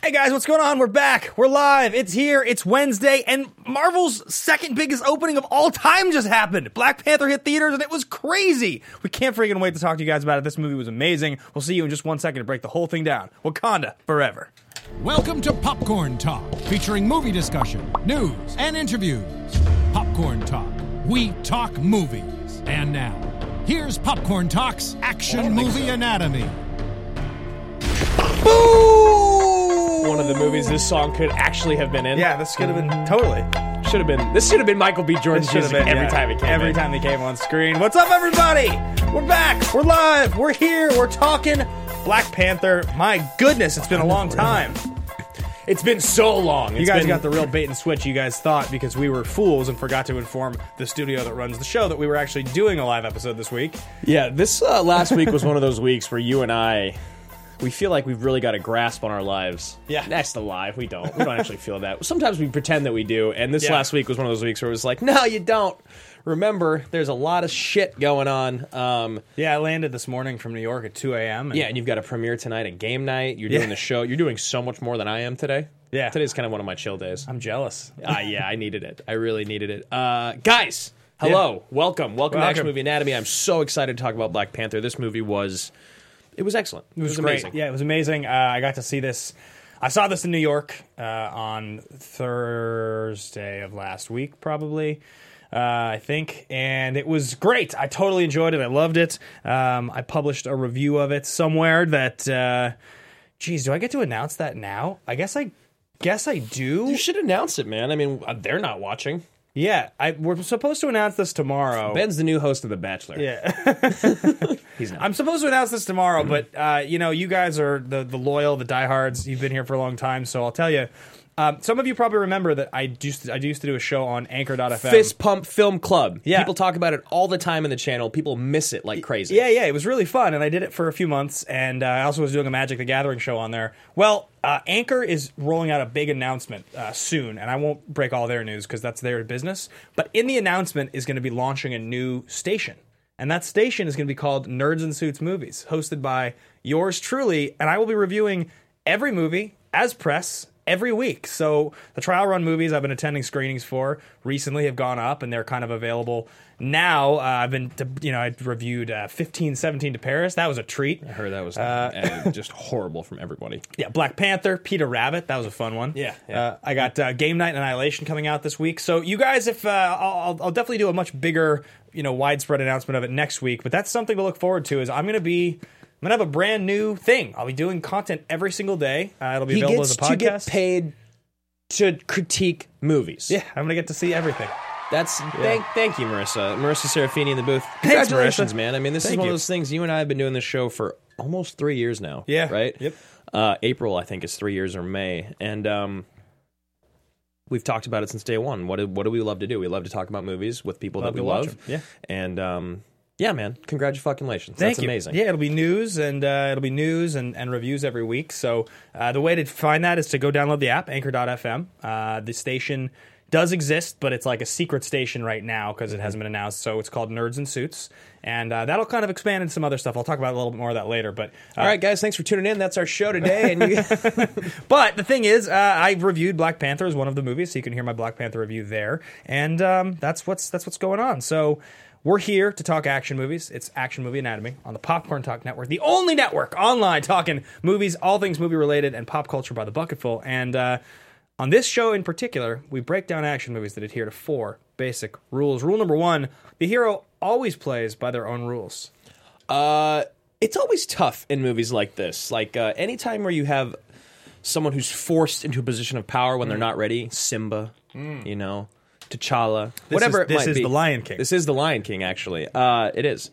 Hey guys, what's going on? We're back. We're live. It's here. It's Wednesday, and Marvel's second biggest opening of all time just happened. Black Panther hit theaters, and it was crazy. We can't freaking wait to talk to you guys about it. This movie was amazing. We'll see you in just 1 second to break the whole thing down. Wakanda forever. Welcome to Popcorn Talk, featuring movie discussion, news, and interviews. Popcorn Talk. We talk movies. And now, here's Popcorn Talk's Action Movie Anatomy. Boo! One of the movies this song could actually have been in. Yeah, this could have been totally. This should have been Michael B. Jordan's music every time he came Every time he came on screen. What's up, everybody? We're back. We're live. We're here. We're talking Black Panther. My goodness, it's been a long time. It's been so long. You guys got the real bait and switch you guys thought because we were fools and forgot to inform the studio that runs the show that we were actually doing a live episode this week. Yeah, this last week was one of those weeks where you and I, we feel like we've really got a grasp on our lives. Yeah. That's the lie. We don't. We don't actually feel that. Sometimes we pretend that we do, and this last week was one of those weeks where it was like, no, you don't. Remember, there's a lot of shit going on. Yeah, I landed this morning from New York at 2 a.m. Yeah, and you've got a premiere tonight at game night. You're doing the show. You're doing so much more than I am today. Yeah. Today's kind of one of my chill days. I'm jealous. Yeah, I needed it. I really needed it. Guys, hello. Yeah. Welcome to Action Movie Anatomy. I'm so excited to talk about Black Panther. This movie was excellent. It was amazing. great. Yeah, it was amazing. I got to see this. I saw this in New York on Thursday of last week, probably. I think, and it was great. I totally enjoyed it. I loved it. I published a review of it somewhere that, geez, do I get to announce that now? I guess I do. You should announce it, man. I mean, they're not watching. Yeah, we're supposed to announce this tomorrow. Ben's the new host of The Bachelor. Yeah. He's not. I'm supposed to announce this tomorrow, but, you guys are the loyal, the diehards. You've been here for a long time, so I'll tell you. Some of you probably remember that I used to do a show on Anchor.fm. Fist Pump Film Club. Yeah. People talk about it all the time in the channel. People miss it like crazy. Yeah, it was really fun, and I did it for a few months, and I also was doing a Magic the Gathering show on there. Well, Anchor is rolling out a big announcement soon, and I won't break all their news because that's their business, but in the announcement is going to be launching a new station, and that station is going to be called Nerds in Suits Movies, hosted by yours truly, and I will be reviewing every movie as press every week. So the trial run movies I've been attending screenings for recently have gone up, and they're kind of available now. I reviewed 1517 to Paris. That was a treat. I heard that was just horrible from everybody. Yeah, Black Panther, Peter Rabbit. That was a fun one. Yeah. I got Game Night and Annihilation coming out this week. So you guys, if I'll definitely do a much bigger, widespread announcement of it next week. But that's something to look forward to. Is I'm going to have a brand new thing. I'll be doing content every single day. It'll be available as a podcast. He gets to get paid to critique movies. Yeah, I'm going to get to see everything. Thank you, Marissa. Marissa Serafini in the booth. Thanks, Congratulations, Marissa. man. I mean, this is one of those things. You and I have been doing this show for almost 3 years now. Yeah. Right? Yep. April, I think, is 3 years, or May. And we've talked about it since day one. What do we love to do? We love to talk about movies with people that we love. Yeah. And yeah, man. Congratulations. Thank That's you. amazing. Yeah, it'll be news and reviews every week. So the way to find that is to go download the app, Anchor.fm. The station does exist, but it's like a secret station right now because it hasn't been announced. So it's called Nerds in Suits, and that'll kind of expand into some other stuff. I'll talk about a little bit more of that later. But all right, guys, thanks for tuning in. That's our show today. And but the thing is, I reviewed Black Panther as one of the movies, so you can hear my Black Panther review there, and that's what's going on. So we're here to talk action movies. It's Action Movie Anatomy on the Popcorn Talk Network, the only network online talking movies, all things movie related, and pop culture by the bucketful. And on this show in particular, we break down action movies that adhere to 4 basic rules. Rule number 1, the hero always plays by their own rules. It's always tough in movies like this. Like anytime where you have someone who's forced into a position of power when they're not ready, Simba, T'Challa, whatever it might be. This is the Lion King. This is the Lion King, actually. It is.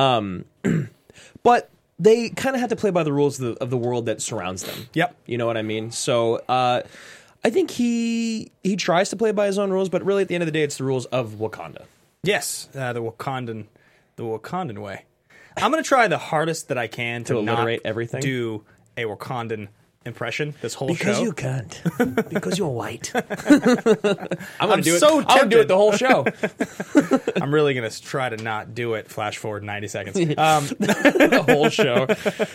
But they kind of have to play by the rules of the world that surrounds them. Yep. You know what I mean? So I think he tries to play by his own rules, but really at the end of the day, it's the rules of Wakanda. Yes, the Wakandan way. I'm going to try the hardest that I can to alliterate not everything? do a Wakandan impression this whole Because show. you can't. Because you're white. I'm gonna do it. so I'm gonna do tempted. it the whole show. I'm really going to try to not do it. Flash forward 90 seconds. The whole show.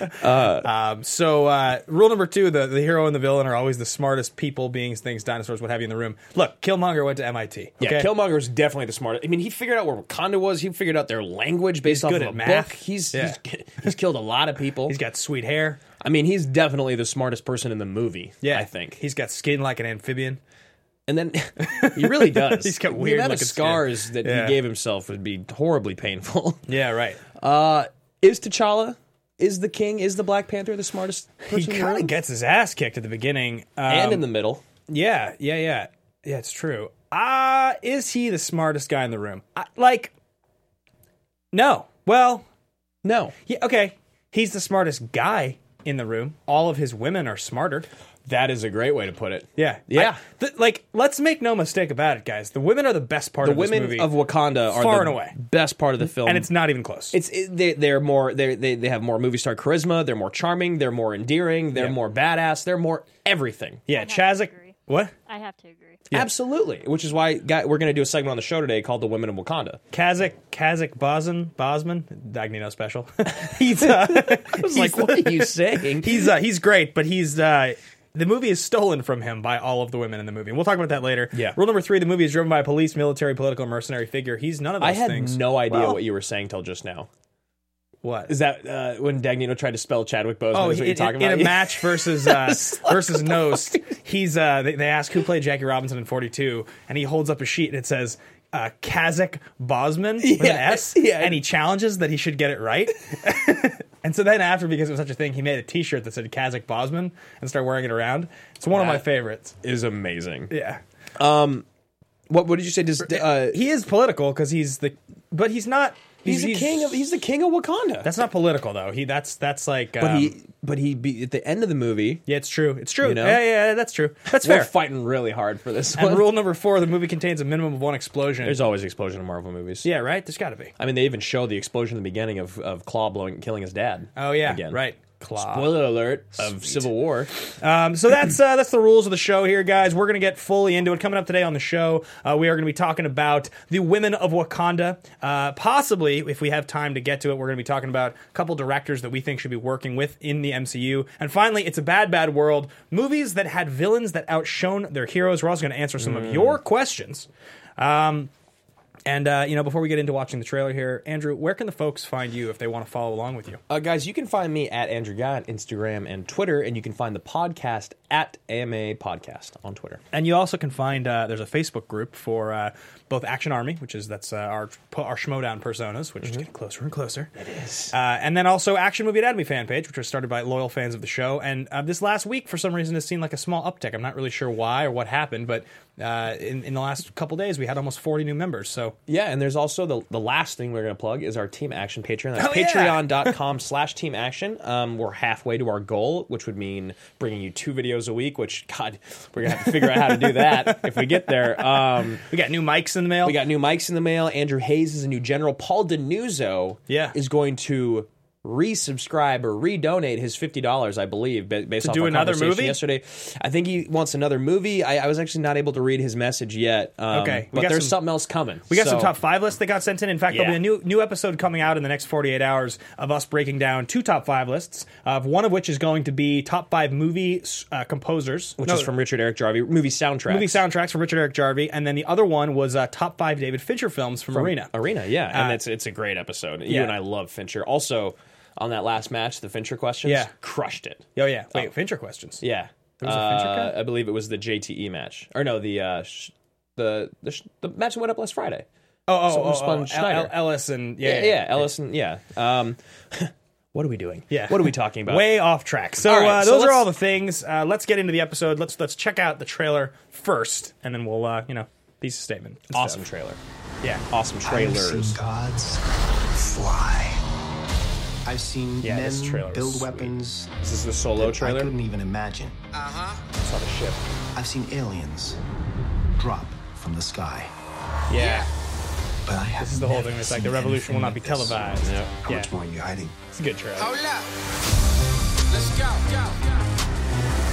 So rule number 2, the hero and the villain are always the smartest people, beings, things, dinosaurs, what have you in the room. Look, Killmonger went to MIT. Yeah, okay? Killmonger is definitely the smartest. I mean, he figured out where Wakanda was. He figured out their language based off good of at a math. book. He's Yeah. he's killed a lot of people. He's got sweet hair. I mean, he's definitely the smartest person in the movie. Yeah, I think. he's got skin like an amphibian. And then he really does. He's got the weird amount of looking scars skin. that Yeah. he gave himself would be horribly painful. Yeah, right. Is T'Challa, is the King, is the Black Panther the smartest person He in the kind room? of gets his ass kicked at the beginning. And in the middle. Yeah, it's true. Is he the smartest guy in the room? No. Well, No. yeah, okay. He's the smartest guy in the room. All of his women are smarter. That is a great way to put it. Yeah. Yeah. Let's make no mistake about it, guys. The women are the best part The of this women movie. of Wakanda are Far the and away. best part of the film. and it's not even close. They're more they have more movie star charisma, they're more charming, they're more endearing, they're Yeah. more badass, they're more everything. yeah, have to Chazak. agree. What? I have to agree. Absolutely. Which is why we're going to do a segment on the show today called The Women of Wakanda. Kazakh Bosman, Dagnino special. He's I was like, what are you saying? he's great, but the movie is stolen from him by all of the women in the movie. And we'll talk about that later. Yeah. Rule number 3, the movie is driven by a police, military, political, mercenary figure. He's none of those I had things. no idea Well, what you were saying till just now. What? Is that when Dagnino tried to spell Chadwick Boseman? Oh, is what you're talking in about? a match versus Nost, he's they ask who played Jackie Robinson in 42, and he holds up a sheet and it says Kazakh Bosman with an S, yeah. and he challenges that he should get it right. And so then after, because it was such a thing, he made a T-shirt that said Kazakh Bosman and started wearing it around. It's one of my favorites. Is amazing. Yeah, What did you say? he is political because but he's not. He's the king of Wakanda. That's not political though. That's like. But he at the end of the movie, Yeah, it's true. It's true. You know? Yeah, that's true. That's we're fair. fighting really hard for this And one. rule number 4, the movie contains a minimum of 1 explosion. There's always explosion in Marvel movies. Yeah, right? There's got to be. I mean, they even show the explosion in the beginning of Claw killing his dad. Oh, yeah, Again. right. Claw. Spoiler alert of Civil War. So that's the rules of the show here, guys. We're going to get fully into it. Coming up today on the show, we are going to be talking about the women of Wakanda. Possibly, if we have time to get to it, we're going to be talking about a couple directors that we think should be working with in the MCU. And finally, It's a Bad, Bad World. Movies that had villains that outshone their heroes. We're also going to answer some of your questions. And before we get into watching the trailer here, Andrew, where can the folks find you if they want to follow along with you? Guys, you can find me at Andrew Guy on Instagram and Twitter, and you can find the podcast at AMA Podcast on Twitter. And you also can find there's a Facebook group for both Action Army, that's our Schmodown personas, which is getting closer and closer. It is. And then also Action Movie Academy fan page, which was started by loyal fans of the show. And this last week, for some reason, has seen like a small uptick. I'm not really sure why or what happened, but in the last couple days, we had almost 40 new members. So Yeah, and there's also the last thing we're going to plug is our Team Action Patreon. That's Oh, yeah. patreon.com/Team Action. We're halfway to our goal, which would mean bringing you 2 videos a week, which, God, we're going to have to figure out how to do that if we get there. we got new mics in the mail. We got new mics in the mail. Andrew Hayes is a new general. Paul DeNuzzo is going to resubscribe or redonate his $50, I believe, based off do our another conversation movie? yesterday. I think he wants another movie. I was actually not able to read his message yet. Okay. We But got there's some- something else coming. We got So- some top 5 lists that got sent in. In fact, Yeah. there'll be a new episode coming out in the next 48 hours of us breaking down 2 top 5 lists, one of which is going to be top 5 movie composers. which is from Richard Eric Jarvie, movie soundtracks. Movie soundtracks from Richard Eric Jarvie, and then the other one was top 5 David Fincher films from Arena. Arena, yeah. And it's a great episode. You yeah. and I love Fincher. Also, on that last match, the Fincher questions, Yeah. crushed it. Oh yeah, wait, Fincher questions. Yeah. There was a Fincher cut? I believe it was the JTE match. Or no, the match that went up last Friday. Spun Schneider. Ellis and Yeah, Ellison, yeah. What are we doing? Yeah. What are we talking about? Way off track. So All right, so those are let's- all the things. Let's get into the episode. Let's check out the trailer first, and then we'll piece of statement. and Awesome stuff. trailer. Yeah. Awesome I've trailers. seen gods fly. I've seen Yeah, this trailer men is build sweet. weapons Is this the solo that I trailer? couldn't even imagine. I saw the ship. I've seen aliens drop from the sky. Yeah. But I have This is the whole never thing. It's like seen the revolution will not be anything like this. televised. Yeah. How Yeah. much more are you hiding? It's a good trailer. Hold up. Let's go.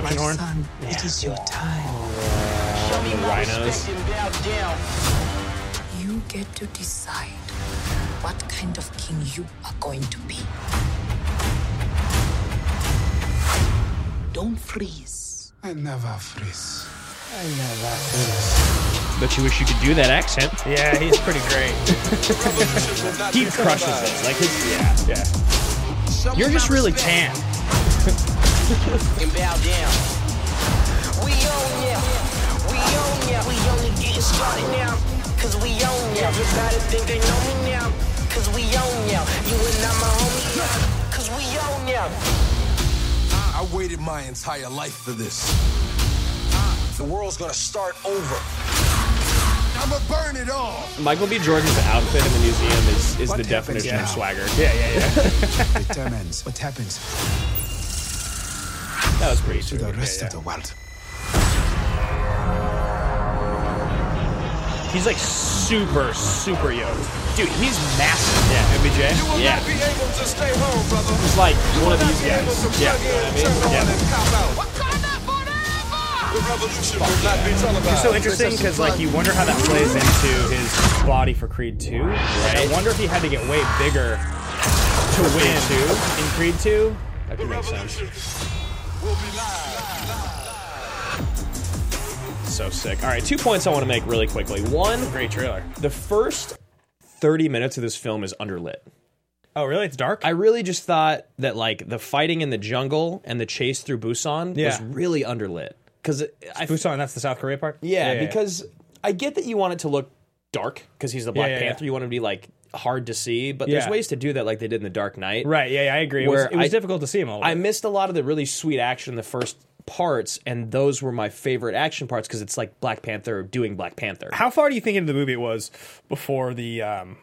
Traction horn. Son, it is your time. The rhinos. You get to decide what kind of king you are going to be. Don't freeze. I never freeze. But you wish you could do that accent. Yeah, he's pretty great. He crushes it. Like his, Yeah. You're just really tan. And bow down. We own ya. We own ya. We only getting started now. Cause we own ya. Everybody think they know me now. Cause we own ya. You and I, my homie. Cause we own ya. I waited my entire life for this. The world's gonna start over. I'ma burn it all. Michael B. Jordan's outfit in the museum is the definition of swagger. Yeah. Determines what happens That was pretty to sweet. the rest of the world. He's like super yoked. Dude, he's massive. Yeah, MBJ. You will Yeah. not be able to stay home, brother. He's like one of these guys. Yeah. Yeah. The revolution will not be televised. It's so interesting because like you wonder how that plays into his body for Creed 2. Like, I wonder if he had to get way bigger to win in Creed 2. That could make sense. Will be live. So sick. All right, 2 points I want to make really quickly. One, Great trailer. the first 30 minutes of this film is underlit. Oh, really? It's dark? I really just thought that like the fighting in the jungle and the chase through Busan was Yeah. really underlit. Because Busan, that's the South Korea part? Yeah, because I get that you want it to look dark because he's the Black yeah. Panther. You want him to be like hard to see, but there's Yeah. ways to do that like they did in The Dark Knight. Right, yeah, I agree. It Where was I- difficult to see him a little I bit. missed a lot of the really sweet action in the first parts, and those were my favorite action parts because it's like Black Panther doing Black Panther. How far do you think into the movie it was before the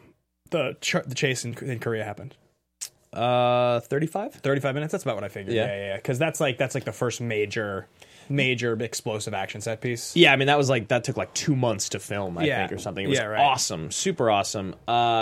chase in Korea happened? 35? 35 minutes? That's about what I figured. Yeah. Yeah. Because that's like the first major explosive action set piece. Yeah, I mean that took like 2 months to film, I Yeah. think, or something. It was Yeah, right. awesome, super awesome.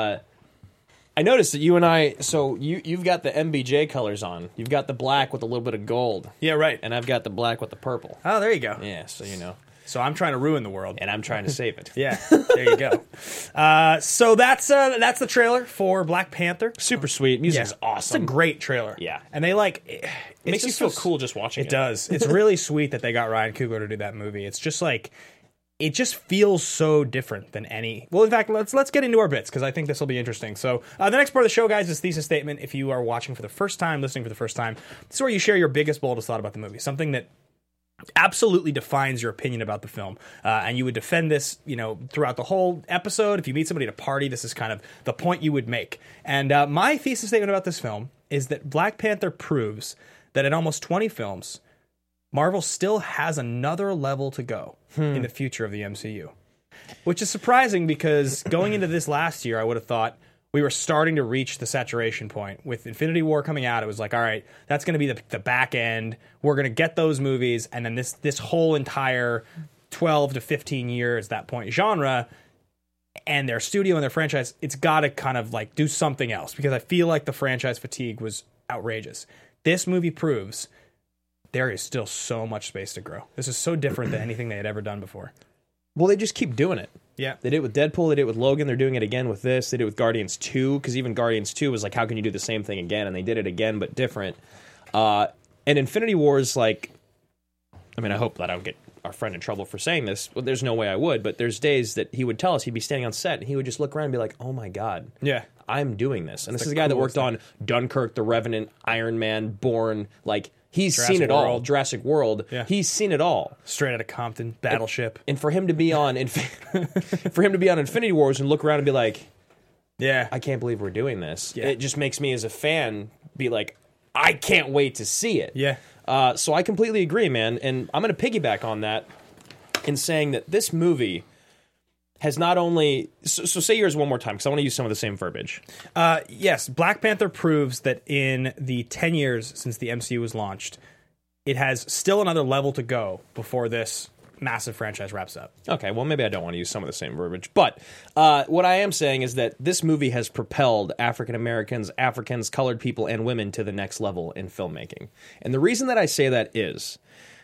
I noticed that you and I, so you've got the MBJ colors on. You've got the black with a little bit of gold, Yeah, right. and I've got the black with the purple. Oh, there you go. Yeah, so you know, So I'm trying to ruin the world. and I'm trying to save it. Yeah, there you go. So that's the trailer for Black Panther. Super sweet. Music's awesome. It's a great trailer. Yeah. And they like It makes you feel cool just watching it. It does. It's really sweet that they got Ryan Coogler to do that movie. It's just like it just feels so different than any. Well, in fact, let's get into our bits because I think this will be interesting. So the next part of the show, guys, is thesis statement. If you are watching for the first time, listening for the first time, this is where you share your biggest, boldest thought about the movie, something that absolutely defines your opinion about the film, and you would defend this, throughout the whole episode. If you meet somebody at a party, this is kind of the point you would make. And my thesis statement about this film is that Black Panther proves that in almost 20 films, Marvel still has another level to go in the future of the MCU, which is surprising because going into this last year, I would have thought we were starting to reach the saturation point. With Infinity War coming out, it was like, all right, that's going to be the back end. We're going to get those movies, and then this whole entire 12 to 15 years, that point, genre, and their studio and their franchise, it's got to kind of like do something else because I feel like the franchise fatigue was outrageous. This movie proves there is still so much space to grow. This is so different than anything they had ever done before. Well, they just keep doing it. Yeah. They did it with Deadpool. They did it with Logan. They're doing it again with this. They did it with Guardians 2, because even Guardians 2 was like, how can you do the same thing again? And they did it again, but different. And Infinity War is like, I mean, I hope that I don't get our friend in trouble for saying this. Well, there's no way I would, but there's days that he would tell us, he'd be standing on set, and he would just look around and be like, oh my God. Yeah. I'm doing this. And this the is a guy that coolest worked on Dunkirk, The Revenant, Iron Man, Bourne. Like, he's Jurassic seen it all. World. Jurassic World. Yeah. He's seen it all. Straight out of Compton, Battleship. And for him to be on Infinity Wars and look around and be like, Yeah. I can't believe we're doing this. Yeah. It just makes me as a fan be like, I can't wait to see it. Yeah. So I completely agree, man. And I'm going to piggyback on that in saying that this movie has not only... So say yours one more time, because I want to use some of the same verbiage. Yes, Black Panther proves that in the 10 years since the MCU was launched, it has still another level to go before this massive franchise wraps up. Okay, well, maybe I don't want to use some of the same verbiage. But what I am saying is that this movie has propelled African Americans, Africans, colored people, and women to the next level in filmmaking. And the reason that I say that is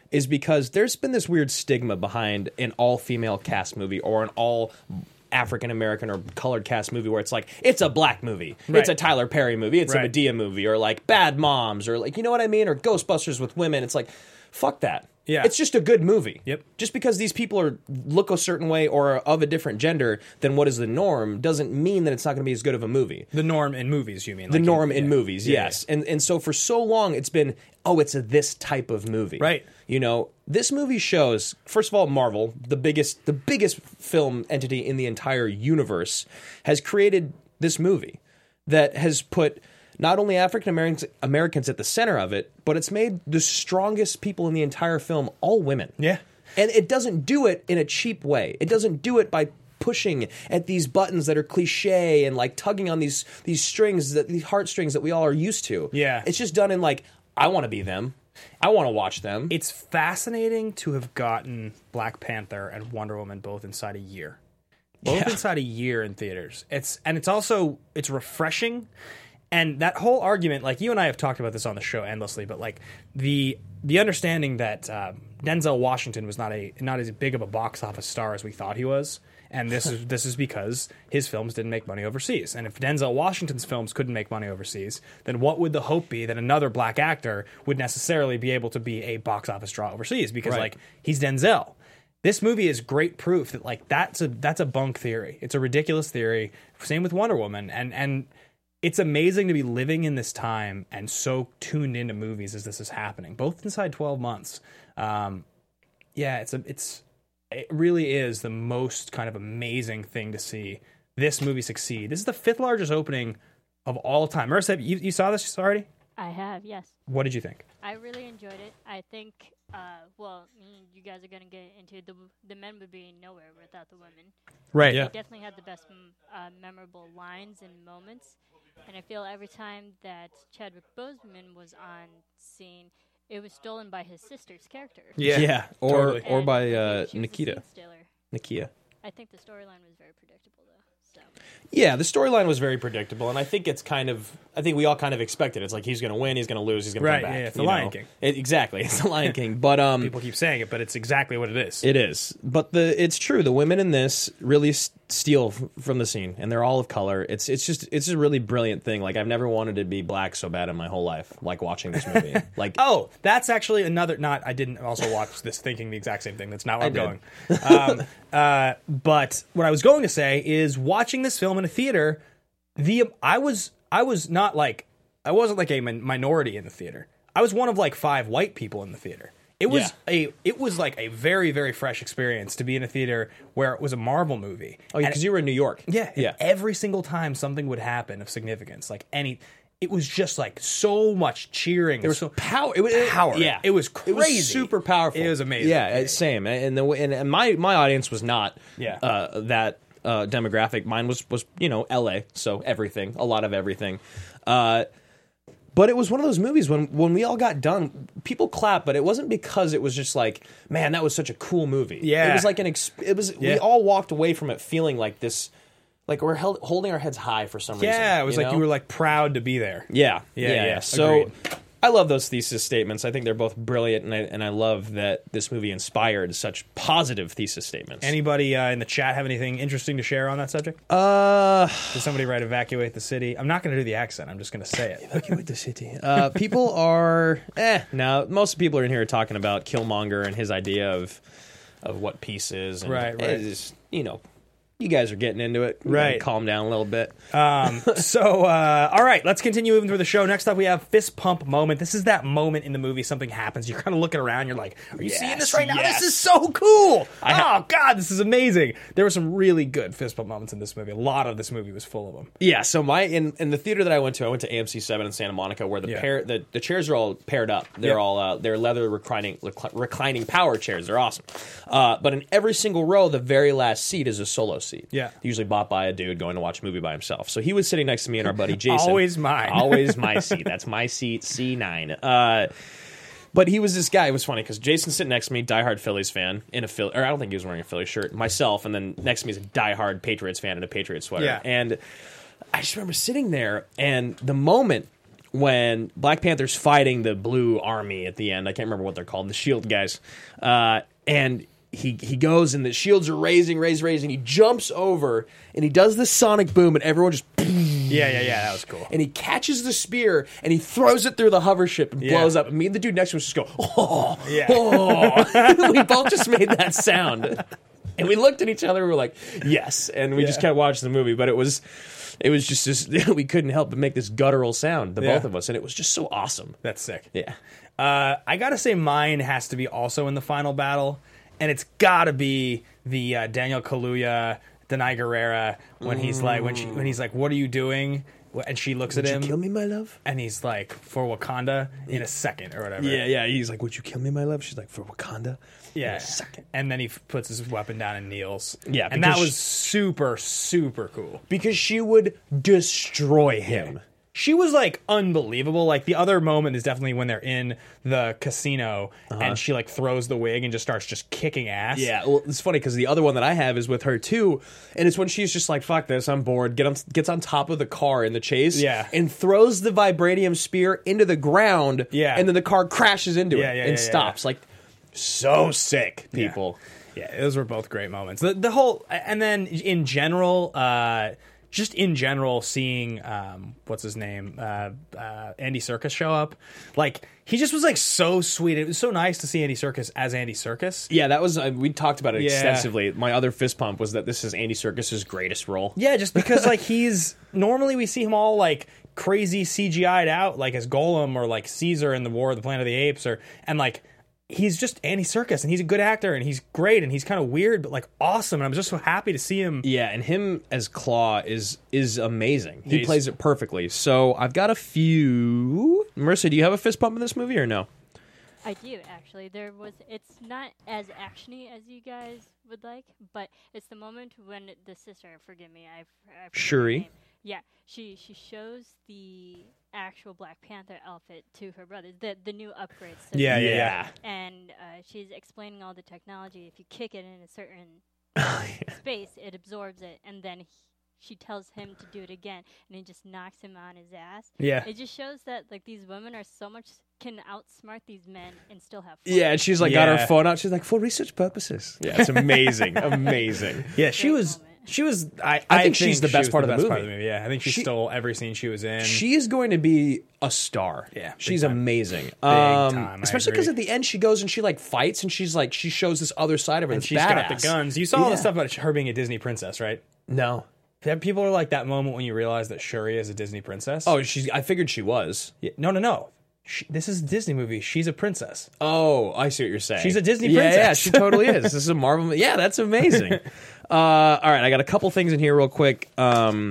is because there's been this weird stigma behind an all-female cast movie or an all African American or colored cast movie where it's like, it's a black movie, it's a Tyler Perry movie, it's a Medea movie, or like Bad Moms, or like, you know what I mean, or Ghostbusters with women. It's like, fuck that. Yeah. It's just a good movie. Yep. Just because these people look a certain way or are of a different gender than what is the norm doesn't mean that it's not going to be as good of a movie. The norm in movies, you mean? The norm in movies, yes. And so for so long it's been, it's this type of movie. Right. You know, this movie shows, first of all, Marvel, the biggest film entity in the entire universe, has created this movie that has put not only African Americans at the center of it, but it's made the strongest people in the entire film all women. Yeah. And it doesn't do it in a cheap way. It doesn't do it by pushing at these buttons that are cliche and like tugging on these strings, these heartstrings that we all are used to. Yeah. It's just done in like, I want to be them. I want to watch them. It's fascinating to have gotten Black Panther and Wonder Woman both inside a year. Both inside a year in theaters. It's also refreshing. And that whole argument, like you and I have talked about this on the show endlessly, but like the understanding that Denzel Washington was not as big of a box office star as we thought he was, and this is because his films didn't make money overseas. And if Denzel Washington's films couldn't make money overseas, then what would the hope be that another black actor would necessarily be able to be a box office draw overseas? Because like he's Denzel. This movie is great proof that like that's a bunk theory. It's a ridiculous theory. Same with Wonder Woman, and it's amazing to be living in this time and so tuned into movies as this is happening, both inside 12 months. It really is the most kind of amazing thing to see this movie succeed. This is the 5th largest opening of all time. Marissa, you saw this already? I have, yes. What did you think? I really enjoyed it. I think, you guys are going to get into the men would be nowhere without the women. Right, They definitely had the best memorable lines and moments. And I feel every time that Chadwick Boseman was on scene, it was stolen by his sister's character. Yeah. Totally. Or by She was the Nikita. scene stealer. Nakia. I think the storyline was very predictable, though. So. Yeah, the storyline was very predictable, and I think we all kind of expected it. It's like he's going to win, he's going to lose, he's going to come back. Yeah, it's the Lion King. Exactly, it's the Lion King. But People keep saying it, but it's exactly what it is. It is. But it's true. The women in this really steal from the scene, and they're all of color. It's a really brilliant thing. Like, I've never wanted to be black so bad in my whole life, like watching this movie. Like, oh, that's actually another. I didn't also watch this thinking the exact same thing. That's not where I'm going. But what I was going to say is, watching this film in a theater, I wasn't like a minority in the theater. I was one of like 5 white people in the theater. It was like a very, very fresh experience to be in a theater where it was a Marvel movie. Oh, because you were in New York. Yeah. Every single time something would happen of significance, it was just like so much cheering. There was power. It was power. Yeah, it was crazy. It was super powerful. It was amazing. Yeah, same. And my audience was not that demographic. Mine was L.A. So everything, a lot of everything. But it was one of those movies when we all got done, people clapped, but it wasn't because it was just like, man, that was such a cool movie. Yeah. It was like we all walked away from it feeling like this, like we're holding our heads high for some reason. Yeah, it was like you were like proud to be there. Yeah. So agreed. I love those thesis statements. I think they're both brilliant, and I love that this movie inspired such positive thesis statements. Anybody in the chat have anything interesting to share on that subject? Did somebody write "evacuate the city"? I'm not going to do the accent. I'm just going to say it. Evacuate the city. People are no. Most people are in here talking about Killmonger and his idea of what peace is. And right. It's, you guys are getting into it. Right. Calm down a little bit. All right, let's continue moving through the show. Next up, we have fist pump moment. This is that moment in the movie, something happens. You're kind of looking around. You're like, are you seeing this right now? Yes. This is so cool. Oh, God, this is amazing. There were some really good fist pump moments in this movie. A lot of this movie was full of them. Yeah, so in the theater that I went to AMC 7 in Santa Monica, where the chairs are all paired up. They're all they're leather reclining power chairs. They're awesome. But in every single row, the very last seat is a solo seat. Yeah. Usually bought by a dude going to watch a movie by himself. So he was sitting next to me and our buddy Jason. Always mine. Always my seat. That's my seat, C9. But he was this guy. It was funny because Jason's sitting next to me, diehard Phillies fan, I don't think he was wearing a Phillies shirt. Myself, and then next to me is a diehard Patriots fan in a Patriots sweater. Yeah. And I just remember sitting there, and the moment when Black Panther's fighting the Blue Army at the end. I can't remember what they're called, the Shield guys. And he goes and the shields are raising. He jumps over and he does this sonic boom and everyone just... Yeah, that was cool. And he catches the spear and he throws it through the hover ship and blows up. And me and the dude next to us just go, oh, Yeah. oh. We both just made that sound. And we looked at each other and we were like, yes. And we just kept watching the movie. But it was just this, we couldn't help but make this guttural sound, the both of us. And it was just so awesome. That's sick. Yeah. I gotta say mine has to be also in the final battle, and it's gotta be the Daniel Kaluuya, Denai Guerrera, when he's like, when he's like, what are you doing? And she looks at him. Would you kill me, my love? And he's like, for Wakanda in a second or whatever. Yeah. He's like, would you kill me, my love? She's like, for Wakanda? Yeah. In a second. And then he puts his weapon down and kneels. Yeah, And that because was super, super cool. Because she would destroy him. She was like unbelievable. Like the other moment is definitely when they're in the casino and she like throws the wig and just starts just kicking ass. Yeah, well, it's funny because the other one that I have is with her too, and it's when she's just like, "Fuck this, I'm bored." Gets on top of the car in the chase, and throws the vibranium spear into the ground, and then the car crashes into it and stops. Like, so sick, people. Yeah, those were both great moments. The whole, and then in general, just in general, seeing what's his name, Andy Serkis show up, like he just was like so sweet. It was so nice to see Andy Serkis as Andy Serkis. Yeah, that was we talked about it extensively. My other fist pump was that this is Andy Serkis's greatest role. Yeah, just because like he's normally we see him all like crazy CGI'd out, like as Golem or like Caesar in the War of the Planet of the Apes, and like. He's just Andy Serkis, and he's a good actor, and he's great, and he's kind of weird, but like awesome. And I'm just so happy to see him. Yeah, and him as Claw is amazing. He plays it perfectly. So I've got a few. Marissa, do you have a fist pump in this movie or no? I do actually. It's not as actiony as you guys would like, but it's the moment when the sister, forgive me, I forget her Shuri. name. Yeah, she shows the actual Black Panther outfit to her brothers, the new upgrades. So Yeah. And she's explaining all the technology. If you kick it in a certain space, it absorbs it, and then she tells him to do it again, and he just knocks him on his ass. Yeah. It just shows that like these women are can outsmart these men and still have fun. Yeah, and she's like got her phone out. She's like, for research purposes. Yeah, it's amazing, amazing. Yeah, she was. I think she's the best part of the movie. Yeah, I think she stole every scene she was in. She is going to be a star. Yeah, she's amazing. Big time. Especially because at the end she goes and she like fights and she's like she shows this other side of her. And that's she's badass. got the guns. You saw all the stuff about her being a Disney princess, right? No. People are like that moment when you realize that Shuri is a Disney princess. Oh, I figured she was. Yeah, no. This is a Disney movie. She's a princess. Oh, I see what you're saying. She's a Disney princess. Yeah, she totally is. This is a Marvel. Yeah, that's amazing. All right, I got a couple things in here real quick. Paul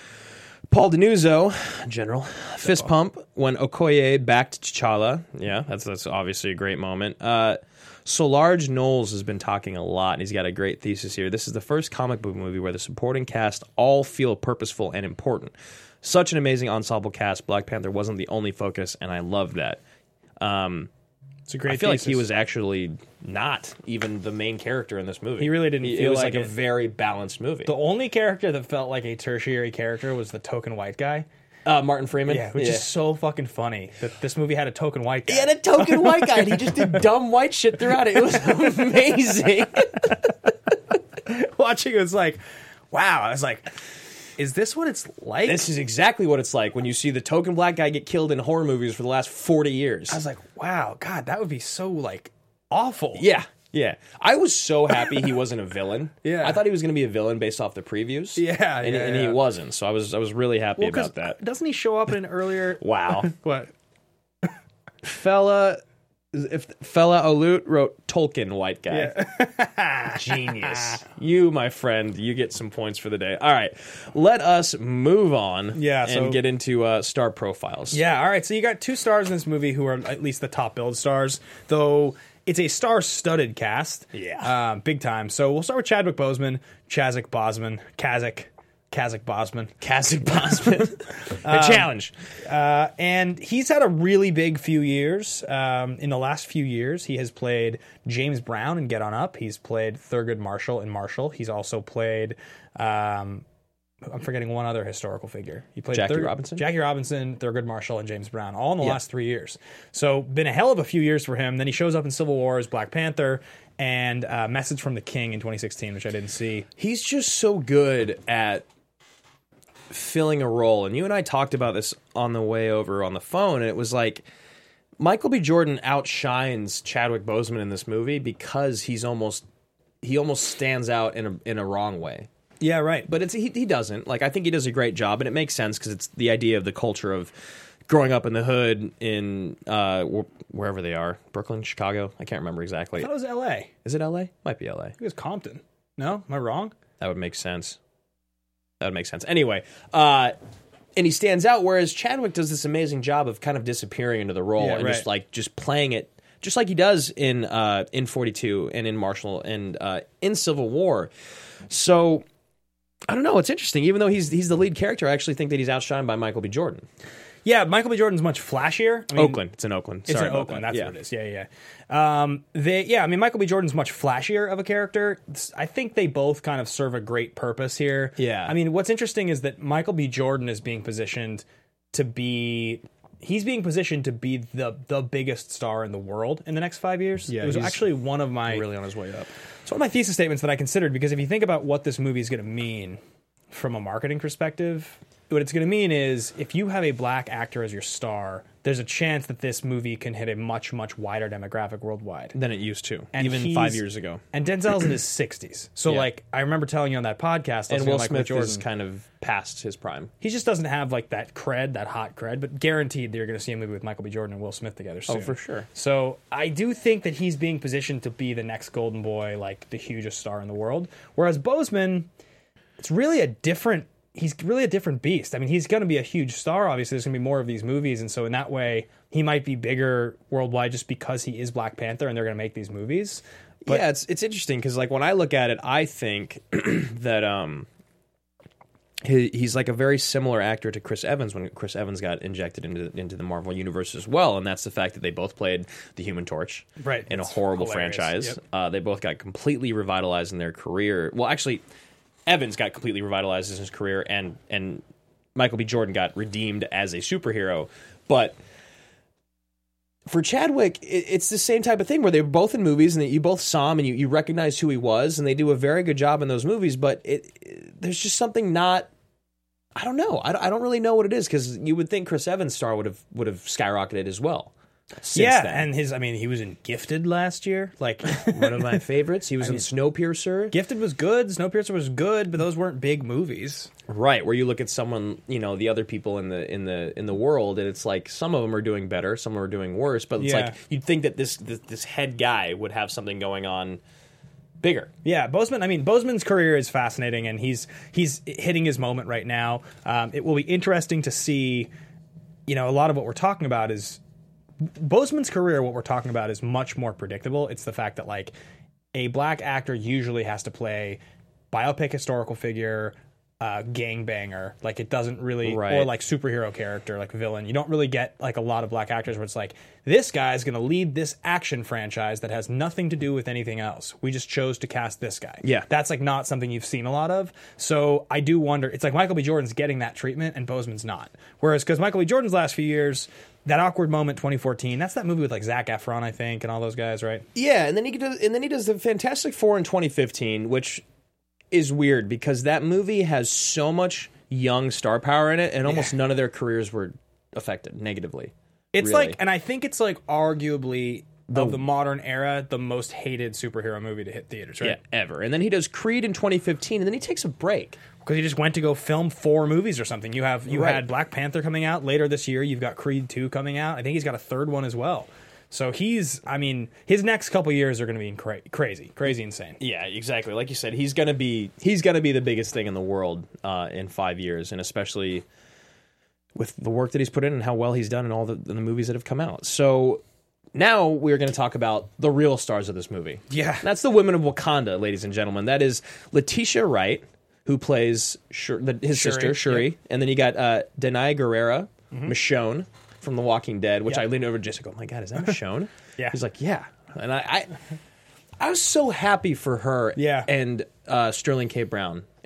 Denuzzo, General, fist pump when Okoye backed T'Challa. Yeah, that's obviously a great moment. Solarge Knowles has been talking a lot, and he's got a great thesis here. This is the first comic book movie where the supporting cast all feel purposeful and important. Such an amazing ensemble cast. Black Panther wasn't the only focus, and I love that. It's a great I feel thesis. like he was actually not even the main character in this movie. He really didn't feel It was like like it. a very balanced movie. The only character that felt like a tertiary character was the token white guy. Martin Freeman. Yeah, which is so fucking funny that this movie had a token white guy. He had a token white guy, and he just did dumb white shit throughout it. It was amazing. Watching it was like, wow. I was like, is this what it's like? This is exactly what it's like when you see the token black guy get killed in horror movies for the last 40 years. I was like, wow, God, that would be so like awful. Yeah. I was so happy he wasn't a villain. Yeah. I thought he was going to be a villain based off the previews. And he wasn't. So I was really happy about that. Doesn't he show up in an earlier? Wow. What? Fella Olut wrote Tolkien white guy. Yeah. Genius. You, my friend, you get some points for the day. All right. Let us move on and get into star profiles. Yeah, all right. So you got 2 stars in this movie who are at least the top billed stars, though it's a star-studded cast. Yeah. Big time. So we'll start with Chadwick Boseman, Kazakh Bosman. A challenge. And he's had a really big few years. In the last few years, he has played James Brown in Get On Up. He's played Thurgood Marshall in Marshall. He's also played I'm forgetting one other historical figure. He played Jackie Robinson? Jackie Robinson, Thurgood Marshall, and James Brown, all in the last 3 years. So been a hell of a few years for him. Then he shows up in Civil War as Black Panther and Message from the King in 2016, which I didn't see. He's just so good at filling a role. And you and I talked about this on the way over on the phone, and it was like Michael B. Jordan outshines Chadwick Boseman in this movie because he almost stands out in a wrong way. Yeah, right. But he doesn't. Like, I think he does a great job, and it makes sense because it's the idea of the culture of growing up in the hood in wherever they are, Brooklyn, Chicago. I can't remember exactly. I thought it was L.A. Is it L.A.? Might be L.A. I think it was Compton. No? Am I wrong? That would make sense. Anyway, and he stands out, whereas Chadwick does this amazing job of kind of disappearing into the role and just playing it, just like he does in 42 and in Marshall and in Civil War. So I don't know. It's interesting. Even though he's the lead character, I actually think that he's outshined by Michael B. Jordan. Yeah, Michael B. Jordan's much flashier. I mean, Oakland. It's in Oakland. It's Sorry in about Oakland. that. That's what it is. Yeah. I mean, Michael B. Jordan's much flashier of a character. I think they both kind of serve a great purpose here. Yeah. I mean, what's interesting is that Michael B. Jordan is being positioned to be... He's being positioned to be the biggest star in the world in the next 5 years. Yeah, it was actually one of my... really on his way up. It's one of my thesis statements that I considered, because if you think about what this movie is going to mean from a marketing perspective, what it's going to mean is if you have a black actor as your star, there's a chance that this movie can hit a much, much wider demographic worldwide Than it used to, And even he's- 5 years ago. And Denzel's in his 60s. So, like, I remember telling you on that podcast, And Will Michael Smith Jordan, is kind of past his prime. he just doesn't have, like, that cred, that hot cred, but guaranteed that you're going to see a movie with Michael B. Jordan and Will Smith together soon. Oh, for sure. So I do think that he's being positioned to be the next Golden Boy, like, the hugest star in the world. Whereas Boseman, it's really a different... He's really a different beast. I mean, he's going to be a huge star. Obviously, there's going to be more of these movies, and so in that way, he might be bigger worldwide just because he is Black Panther, and they're going to make these movies. But yeah, it's interesting because like when I look at it, I think that he's like a very similar actor to Chris Evans when Chris Evans got injected into the Marvel universe as well, and that's the fact that they both played the Human Torch in a horrible hilarious. franchise. Yep. They both got completely revitalized in their career. Well, actually, Evans got completely revitalized in his career, and Michael B. Jordan got redeemed as a superhero. But for Chadwick, it's the same type of thing where they were both in movies and you both saw him and you recognized who he was, and they do a very good job in those movies. But there's just something not. I don't know. I don't really know what it is, because you would think Chris Evans' star would have skyrocketed as well. yeah, then. and he was in Gifted last year. Like, One of my favorites. He was in Snowpiercer. Gifted was good, Snowpiercer was good, but those weren't big movies. Right, where you look at someone, the other people in the world, and it's like some of them are doing better, some of them are doing worse, but it's like you'd think that this head guy would have something going on bigger. Yeah, Boseman's career is fascinating, and he's hitting his moment right now. It will be interesting to see, a lot of what we're talking about is Boseman's career. What we're talking about is much more predictable. It's the fact that, like, a black actor usually has to play biopic historical figure, gangbanger. Like, it doesn't really, or like superhero character, like villain. You don't really get like a lot of black actors where it's like, this guy's going to lead this action franchise that has nothing to do with anything else. We just chose to cast this guy. Yeah. That's like not something you've seen a lot of. So I do wonder, it's like Michael B. Jordan's getting that treatment and Boseman's not. Whereas, because Michael B. Jordan's last few years, that awkward moment 2014, that's that movie with like Zac Efron, I think, and all those guys, right? Yeah, and then he does the Fantastic Four in 2015, which is weird because that movie has so much young star power in it, and almost none of their careers were affected negatively. It's really. like, and I think it's like arguably of the modern era, the most hated superhero movie to hit theaters, right? Yeah, ever. And then he does Creed in 2015, and then he takes a break. Because he just went to go film 4 movies or something. You had Black Panther coming out later this year. You've got Creed 2 coming out. I think he's got a third one as well. So his next couple years are going to be crazy insane. Yeah, exactly. Like you said, he's gonna be the biggest thing in the world in 5 years, and especially with the work that he's put in and how well he's done in all the movies that have come out. So now we're going to talk about the real stars of this movie. Yeah. That's the women of Wakanda, ladies and gentlemen. That is Letitia Wright, who plays his sister, Shuri. Yep. And then you got Danai Gurira, Michonne from The Walking Dead, which I leaned over to Jessica. Oh my God, is that Michonne? Yeah. He's like, yeah. And I was so happy for her and Sterling K. Brown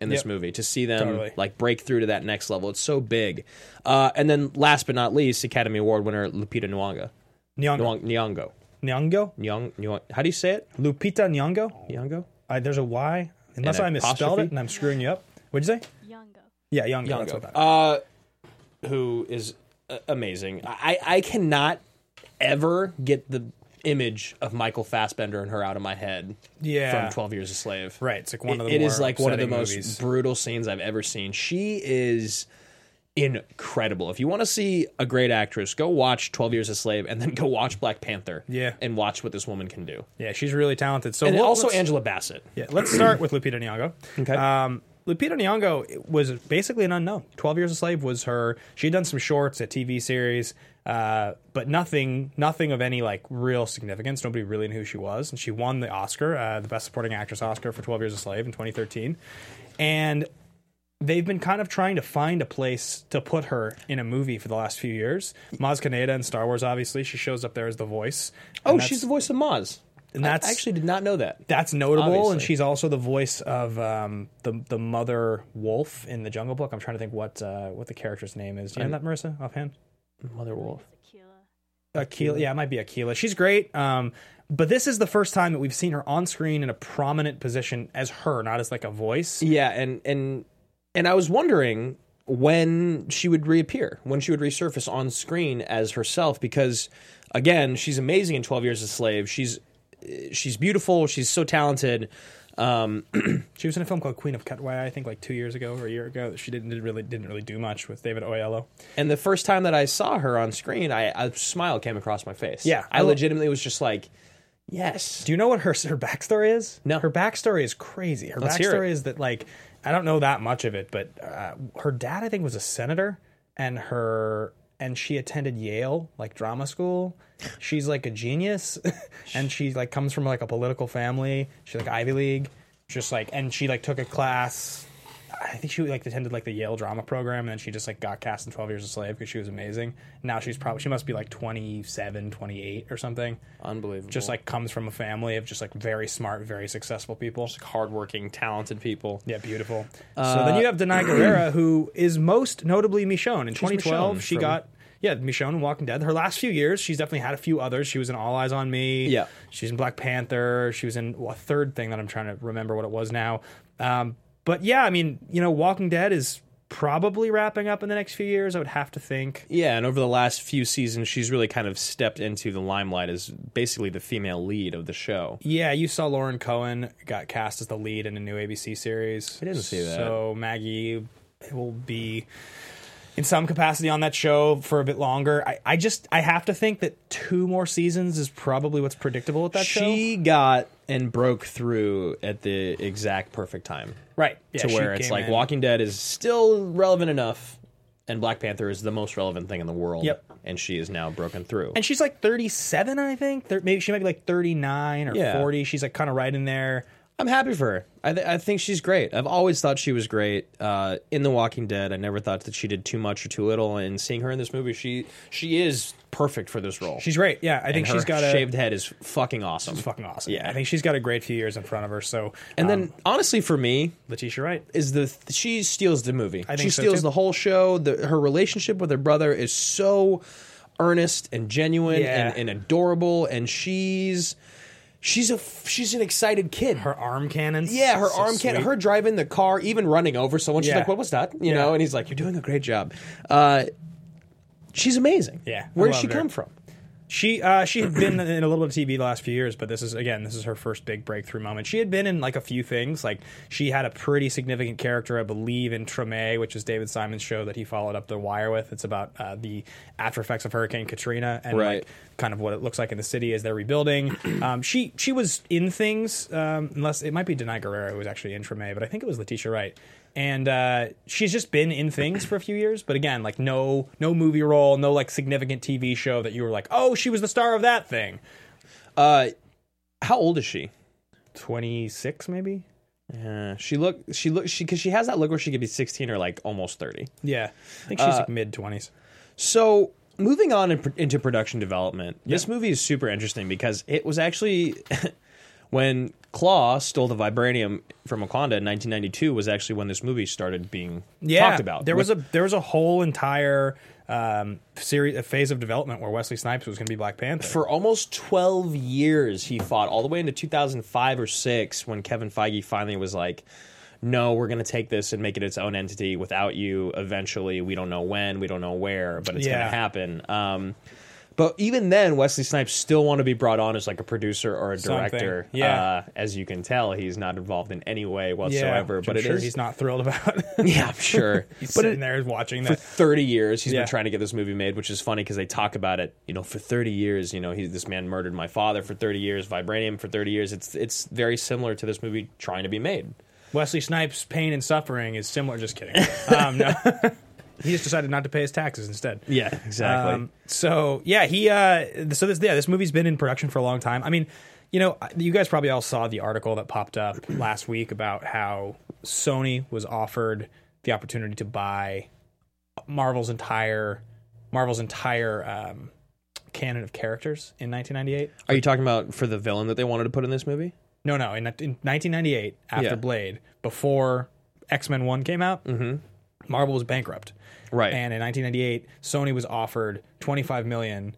in this Yep. movie to see them Totally. like break through to that next level. It's so big. And then last but not least, Academy Award winner Lupita Nyong'o. Nyong'o. Nyong'o. Nyong'o? How do you say it? Lupita Nyong'o? Nyong'o. There's a Y. Unless And I an misspelled apostrophe? it and I'm screwing you up. What'd you say? Yongo. Yeah, Nyong'o. That's what I thought. Who is amazing. I cannot ever get the image of Michael Fassbender and her out of my head Yeah. from 12 Years a Slave. Right, it's like one of the It more is like one of the upsetting most movies. brutal scenes I've ever seen. She is incredible. If you want to see a great actress, go watch 12 Years a Slave and then go watch Black Panther. Yeah. And watch what this woman can do. Yeah, she's really talented. So And also let's- Angela Bassett. Yeah, let's start with Lupita Nyong'o. Okay. Lupita Nyong'o was basically an unknown. 12 Years a Slave was her. She had done some shorts, a TV series, but nothing of any like real significance. Nobody really knew who she was, and she won the Oscar, the Best Supporting Actress Oscar for 12 Years a Slave in 2013. And they've been kind of trying to find a place to put her in a movie for the last few years. Maz Kanata in Star Wars, obviously, she shows up there as the voice. Oh, And that's- she's the voice of Maz. and that's I actually did not know that. That's notable, Obviously. and she's also the voice of the mother wolf in the Jungle Book. I'm trying to think what the character's name is. Do you have that, Marissa, offhand? Mother Wolf. Akila, yeah, it might be Akila. She's great. But this is the first time that we've seen her on screen in a prominent position as her, not as like a voice. Yeah, and I was wondering when she would reappear, when she would resurface on screen as herself, because again, she's amazing in 12 Years a Slave. She's beautiful. She's so talented. She was in a film called Queen of Cutway, I think, like 2 years ago or a year ago. She didn't really do much with David Oyelowo. And the first time that I saw her on screen, a smile came across my face. Yeah, I legitimately was just like, yes. Do you know what her backstory is? No. Her backstory is crazy. Her Let's hear backstory it. is that, like, I don't know that much of it, but her dad, I think, was a senator, and she attended Yale, like, drama school. She's, like, a genius, and she, like, comes from, like, a political family. She's, like, Ivy League. Just, like, and she, like, took a class. I think she, like, attended, like, the Yale drama program, and then she just, like, got cast in 12 Years a Slave because she was amazing. Now she must be, like, 27, 28 or something. Unbelievable. Just, like, comes from a family of just, like, very smart, very successful people. Just hardworking, talented people. Yeah, beautiful. So then you have Denai Guerrera, who is most notably Michonne. In 2012, Michonne she from- got Michonne in Walking Dead. Her last few years, she's definitely had a few others. She was in All Eyes on Me. Yeah. She's in Black Panther. She was in a third thing that I'm trying to remember what it was now. But yeah, I mean, Walking Dead is probably wrapping up in the next few years, I would have to think. Yeah, and over the last few seasons, she's really kind of stepped into the limelight as basically the female lead of the show. Yeah, you saw Lauren Cohen got cast as the lead in a new ABC series. I didn't see that. So Maggie will be in some capacity on that show for a bit longer. I have to think that 2 more seasons is probably what's predictable with that show. She got and broke through at the exact perfect time. Right. Yeah, To she where it's came like in. Walking Dead is still relevant enough, and Black Panther is the most relevant thing in the world. Yep. And she is now broken through. And she's like 37, I think. Maybe she might be like 39 or Yeah. 40. She's like kind of right in there. I'm happy for her. I think she's great. I've always thought she was great in The Walking Dead. I never thought that she did too much or too little. And seeing her in this movie, she is perfect for this role. She's great. Yeah, I think and she's her got a shaved head is fucking awesome. It's fucking awesome. Yeah. I think she's got a great few years in front of her. So, And then, honestly, for me, Letitia Wright. is she steals the movie. I think she so, steals too. the whole show. Her relationship with her brother is so earnest and genuine Yeah. and adorable, and she's an excited kid. Her arm cannons. Yeah, her so arm cannon. sweet. Her driving the car, even running over someone. She's Yeah. like, "What was that?" You Yeah. know, and he's like, "You're doing a great job." She's amazing. Yeah, I where did she loved her. come from? She had been in a little bit of TV the last few years, but this is her first big breakthrough moment. She had been in like a few things. Like she had a pretty significant character, I believe, in Treme, which is David Simon's show that he followed up The Wire with. It's about the after effects of Hurricane Katrina and Right. like kind of what it looks like in the city as they're rebuilding. She was in things, unless it might be Denai Guerrera who was actually in Treme, but I think it was Letitia Wright. And she's just been in things for a few years, but again, like no movie role, no like significant TV show that you were like, oh, she was the star of that thing. How old is she? 26 maybe. Yeah, because she has that look where she could be 16 or like almost 30. Yeah, I think she's like mid 20s. So moving on into production development, this movie is super interesting because it was actually When Claw stole the vibranium from Wakanda in 1992 was actually when this movie started being talked about. There was a whole entire series, a phase of development where Wesley Snipes was going to be Black Panther. For almost 12 years, he fought all the way into 2005 or 6 when Kevin Feige finally was like, no, we're going to take this and make it its own entity without you eventually. We don't know when, we don't know where, but it's going to happen. But even then, Wesley Snipes still wanted to be brought on as like a producer or a director. As you can tell, he's not involved in any way whatsoever. But he's not thrilled about. Yeah, I'm sure. He's sitting there watching for that. 30 years. He's been trying to get this movie made, which is funny because they talk about it. For 30 years, this man murdered my father for 30 years, vibranium for 30 years. It's very similar to this movie trying to be made. Wesley Snipes' pain and suffering is similar. Just kidding. No. He just decided not to pay his taxes instead. Yeah, exactly. This movie's been in production for a long time. I mean, you guys probably all saw the article that popped up last week about how Sony was offered the opportunity to buy Marvel's entire canon of characters in 1998. Are you talking about for the villain that they wanted to put in this movie? No. In 1998, after Blade, before X-Men 1 came out, Marvel was bankrupt. Right. And in 1998, Sony was offered $25 million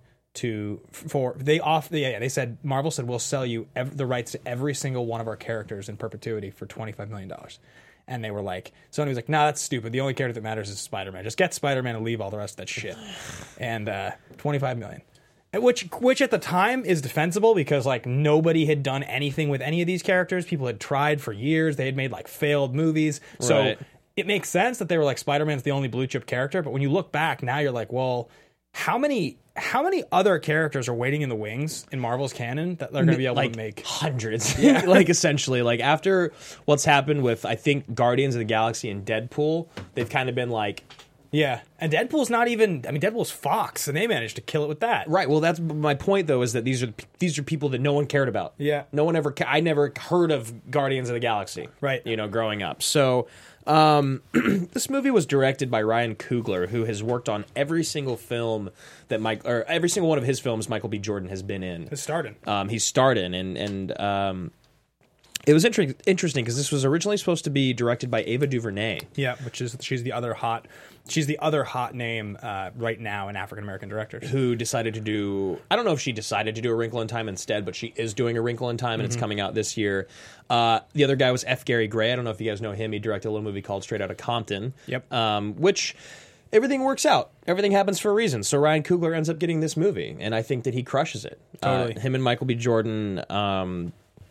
they said, Marvel said, we'll sell you the rights to every single one of our characters in perpetuity for $25 million. And they were like, Sony was like, nah, that's stupid. The only character that matters is Spider-Man. Just get Spider-Man and leave all the rest of that shit. And $25 million. Which at the time is defensible because like nobody had done anything with any of these characters. People had tried for years. They had made like failed movies. So it makes sense that they were like, Spider-Man's the only blue chip character. But when you look back now, you're like, well, how many other characters are waiting in the wings in Marvel's canon that they're going to be able to make? Hundreds. Like essentially, like after what's happened with, I think, Guardians of the Galaxy and Deadpool, they've kind of been like, yeah, and Deadpool's not even. I mean, Deadpool's Fox, and they managed to kill it with that. Right. Well, that's my point, though, is that these are people that no one cared about. Yeah. No one ever. I never heard of Guardians of the Galaxy. Right. Growing up. So, this movie was directed by Ryan Coogler, who has worked on every single film that every single one of his films Michael B. Jordan has been in. He's starred in, and it was interesting because this was originally supposed to be directed by Ava DuVernay. Yeah, she's the other hot name right now in African American directors. Who decided to do, I don't know if she decided to do A Wrinkle in Time instead, but she is doing A Wrinkle in Time and it's coming out this year. The other guy was F. Gary Gray. I don't know if you guys know him. He directed a little movie called Straight Outta Compton. Yep. Which everything works out. Everything happens for a reason. So Ryan Coogler ends up getting this movie, and I think that he crushes it. Totally. Him and Michael B. Jordan.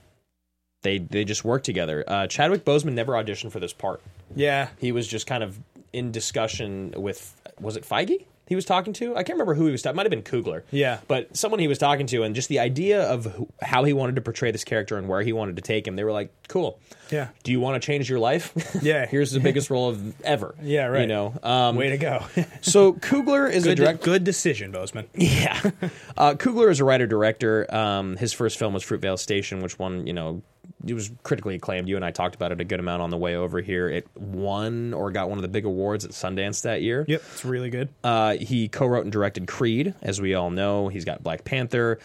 They just work together. Chadwick Boseman never auditioned for this part. Yeah. He was just kind of in discussion with, was it Feige he was talking to? I can't remember who he was talking to. It might have been Coogler. Yeah. But someone he was talking to, and just the idea of how he wanted to portray this character and where he wanted to take him, they were like, cool. Yeah. Do you want to change your life? Yeah. Here's the biggest role of ever. Yeah, right. Way to go. So Coogler is a director. Good decision, Boseman. Yeah. Coogler is a writer-director. His first film was Fruitvale Station, which won, it was critically acclaimed. You and I talked about it a good amount on the way over here. It won or got one of the big awards at Sundance that year. Yep, it's really good. He co-wrote and directed Creed, as we all know. He's got Black Panther.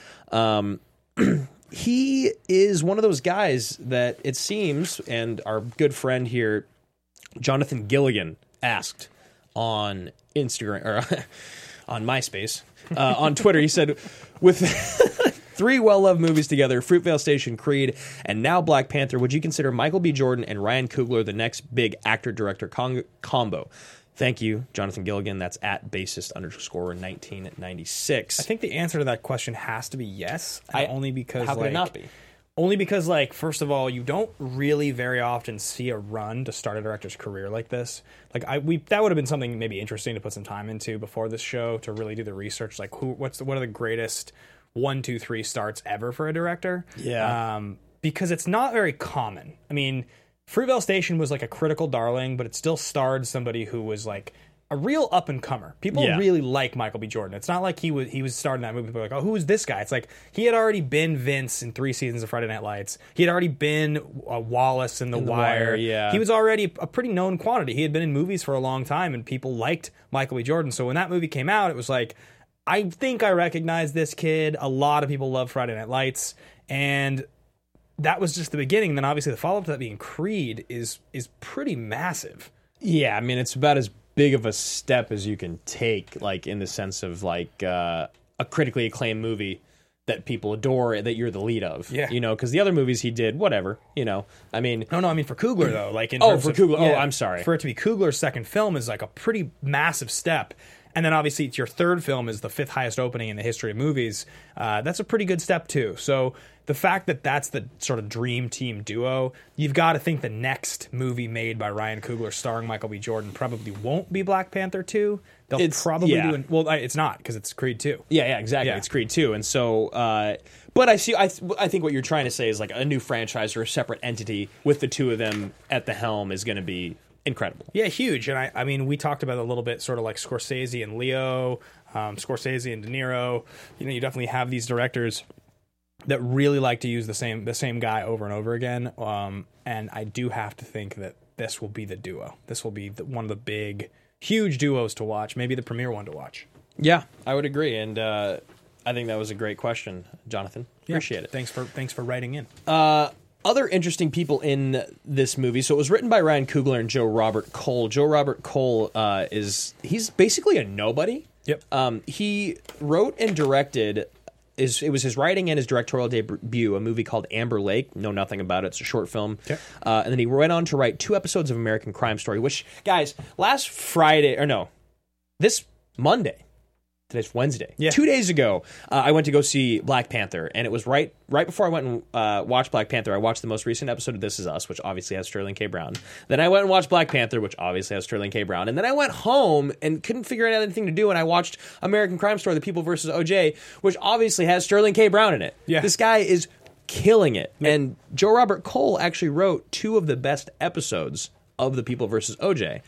He is one of those guys that it seems, and our good friend here, Jonathan Gilligan, asked on Instagram, or on MySpace, on Twitter, he said, with 3 well-loved movies together, Fruitvale Station, Creed, and now Black Panther, would you consider Michael B. Jordan and Ryan Coogler the next big actor-director combo? Thank you, Jonathan Gilligan. That's at bassist_1996. I think the answer to that question has to be yes. Only because how could it not be? Only because, first of all, you don't really very often see a run to start a director's career like this. That would have been something maybe interesting to put some time into before this show to really do the research. What are the greatest 1, 2, 3 starts ever for a director? Yeah. Because it's not very common. I mean, Fruitvale Station was like a critical darling, but it still starred somebody who was like a real up and comer. People really like Michael B. Jordan. It's not like he was starring that movie. People were like, oh, who is this guy? It's like he had already been Vince in 3 seasons of Friday Night Lights. He had already been Wallace in The Wire. Yeah. He was already a pretty known quantity. He had been in movies for a long time, and people liked Michael B. Jordan. So when that movie came out, it was like, I think I recognize this kid. A lot of people love Friday Night Lights, and that was just the beginning. Then obviously the follow-up to that being Creed is pretty massive. Yeah, I mean, it's about as big of a step as you can take, like in the sense of like a critically acclaimed movie that people adore, that you're the lead of. Yeah. You know, because the other movies he did, whatever, you know. I mean... No, I mean for Coogler, though. Like in Oh, terms for of- Coogler. yeah, Oh, I'm sorry. For it to be Coogler's second film is like a pretty massive step. And then obviously it's your third film is the 5th highest opening in the history of movies. That's a pretty good step, too. So the fact that that's the sort of dream team duo, you've got to think the next movie made by Ryan Coogler starring Michael B. Jordan probably won't be Black Panther 2. They'll probably do... Well, it's not, because it's Creed 2. Yeah, exactly. Yeah. It's Creed 2. And so... but I think what you're trying to say is like a new franchise or a separate entity with the two of them at the helm is going to be incredible. Yeah, huge. And I mean, we talked about it a little bit, sort of like Scorsese and Leo, Scorsese and De Niro. You know, you definitely have these directors that really like to use the same guy over and over again. And I do have to think that this will be the duo. This will be one of the big, huge duos to watch. Maybe the premier one to watch. Yeah, I would agree. And I think that was a great question, Jonathan. Appreciate it. Thanks for writing in. Other interesting people in this movie. So it was written by Ryan Coogler and Joe Robert Cole. Joe Robert Cole he's basically a nobody. Yep. He wrote and directed. It was his writing and his directorial debut, a movie called Amber Lake. Know nothing about it. It's a short film. Okay. And then he went on to write 2 episodes of American Crime Story, which, guys, this Monday. Today's Wednesday. Yeah. 2 days ago, I went to go see Black Panther, and it was right before I went and watched Black Panther. I watched the most recent episode of This Is Us, which obviously has Sterling K. Brown. Then I went and watched Black Panther, which obviously has Sterling K. Brown. And then I went home and couldn't figure out anything to do, and I watched American Crime Story: The People vs. O.J., which obviously has Sterling K. Brown in it. Yeah. This guy is killing it. Yeah. And Joe Robert Cole actually wrote 2 of the best episodes of The People vs. O.J.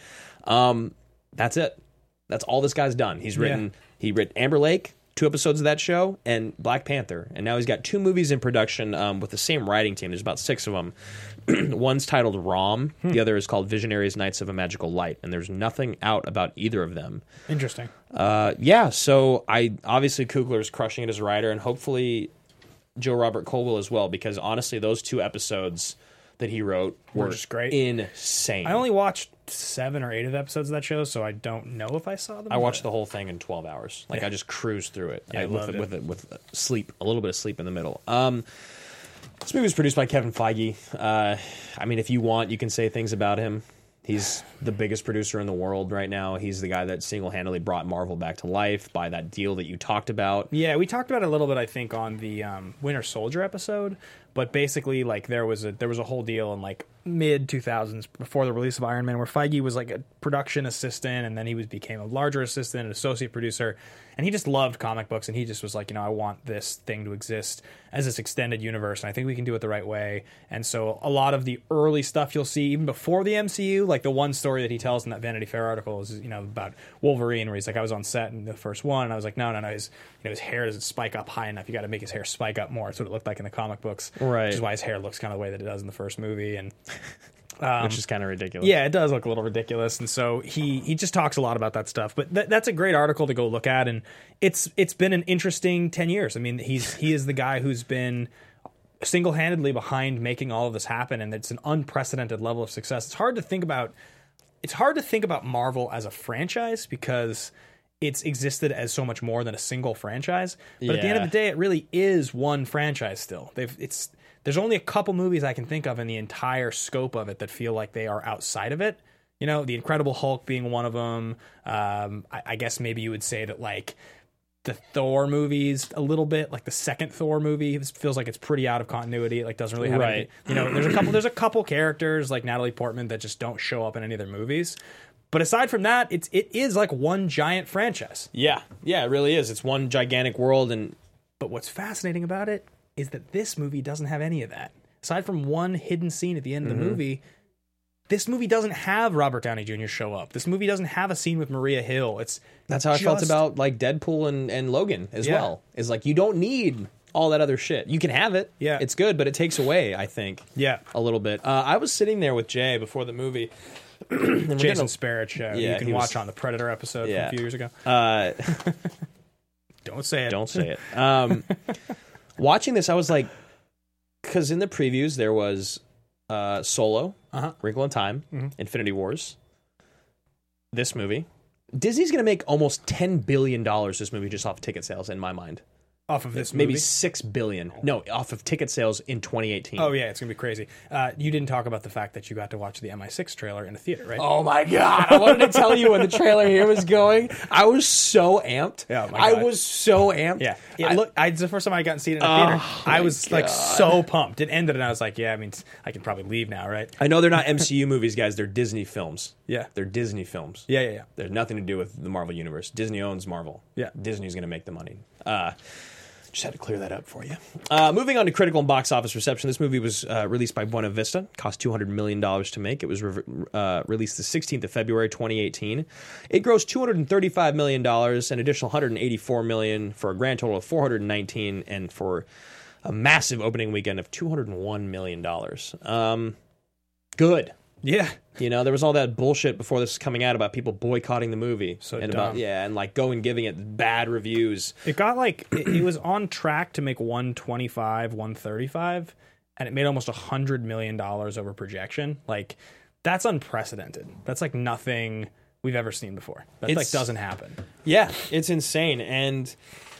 That's it. That's all this guy's done. He's written... Yeah. He wrote Amber Lake, 2 episodes of that show, and Black Panther. And now he's got 2 movies in production with the same writing team. There's about 6 of them. One's titled ROM. The other is called Visionaries Knights of a Magical Light. And there's nothing out about either of them. Interesting. Yeah, so obviously Coogler's crushing it as a writer, and hopefully Joe Robert Cole will as well, because honestly, those 2 episodes that he wrote were just great. Insane. I only watched 7 or 8 of the episodes of that show, so I don't know if I saw them. I watched the whole thing in 12 hours. Like, I just cruised through it. Yeah, with sleep, a little bit of sleep in the middle. This movie was produced by Kevin Feige. I mean, if you want, you can say things about him. He's the biggest producer in the world right now. He's the guy that single-handedly brought Marvel back to life by that deal that you talked about. Yeah, we talked about it a little bit, I think, on the Winter Soldier episode. But basically, like, there was a whole deal in like mid 2000s before the release of Iron Man, where Feige was like a production assistant, and then he became a larger assistant, an associate producer, and he just loved comic books, and he just was like, you know, I want this thing to exist as this extended universe, and I think we can do it the right way. And so a lot of the early stuff you'll see even before the MCU, like the one story that he tells in that Vanity Fair article is, you know, about Wolverine, where he's like, I was on set in the first one, and I was like, no, his hair doesn't spike up high enough. You got to make his hair spike up more. That's what it looked like in the comic books. Right. Which is why his hair looks kind of the way that it does in the first movie. And which is kind of ridiculous. Yeah, it does look a little ridiculous. And so he just talks a lot about that stuff. But that's a great article to go look at. And it's been an interesting 10 years. I mean, he is the guy who's been single-handedly behind making all of this happen. And it's an unprecedented level of success. It's hard to think about Marvel as a franchise because it's existed as so much more than a single franchise. But at the end of the day, it really is one franchise still. There's only a couple movies I can think of in the entire scope of it that feel like they are outside of it. You know, The Incredible Hulk being one of them. I guess maybe you would say that, like, the Thor movies a little bit, like the second Thor movie, this feels like it's pretty out of continuity. It like doesn't really have anything. You know, there's a couple characters like Natalie Portman that just don't show up in any of their movies. But aside from that, it is like one giant franchise. Yeah, it really is. It's one gigantic world. But what's fascinating about it is that this movie doesn't have any of that. Aside from one hidden scene at the end of the movie, this movie doesn't have Robert Downey Jr. show up. This movie doesn't have a scene with Maria Hill. That's how I felt about like Deadpool and Logan as well. Is like, you don't need all that other shit. You can have it. Yeah. It's good, but it takes away, I think, a little bit. I was sitting there with Jay before the movie. Jason Sparich, you can watch on the Predator episode from a few years ago. Don't say it. Don't say it. Watching this, I was like, because in the previews there was Solo, Wrinkle in Time, Infinity Wars, this movie. Disney's going to make almost $10 billion this movie just off ticket sales, in my mind. Off of this Maybe movie? $6 billion. No, off of ticket sales in 2018. Oh, yeah, it's going to be crazy. You didn't talk about the fact that you got to watch the MI6 trailer in the theater, right? Oh my God. I wanted to tell you when the trailer here was going. I was so amped. Yeah, oh my I God. was so amped. Yeah. It's the first time I got to see it in the theater. I was like so pumped. It ended and I was like, yeah, I mean, I can probably leave now, right? I know they're not MCU movies, guys. They're Disney films. Yeah. They're Disney films. Yeah. There's nothing to do with the Marvel Universe. Disney owns Marvel. Yeah. Disney's going to make the money. Just had to clear that up for you. Moving on to critical and box office reception. This movie was released by Buena Vista. Cost $200 million to make. It was released the 16th of February, 2018. It grossed $235 million, an additional $184 million for a grand total of $419, and for a massive opening weekend of $201 million. Good. Yeah. You know, there was all that bullshit before this was coming out about people boycotting the movie. So and dumb. and like giving it bad reviews. It got like, it was on track to make 125, 135, and it made almost $100 million over projection. Like, that's unprecedented. That's like nothing we've ever seen before. That like doesn't happen. Yeah, it's insane. And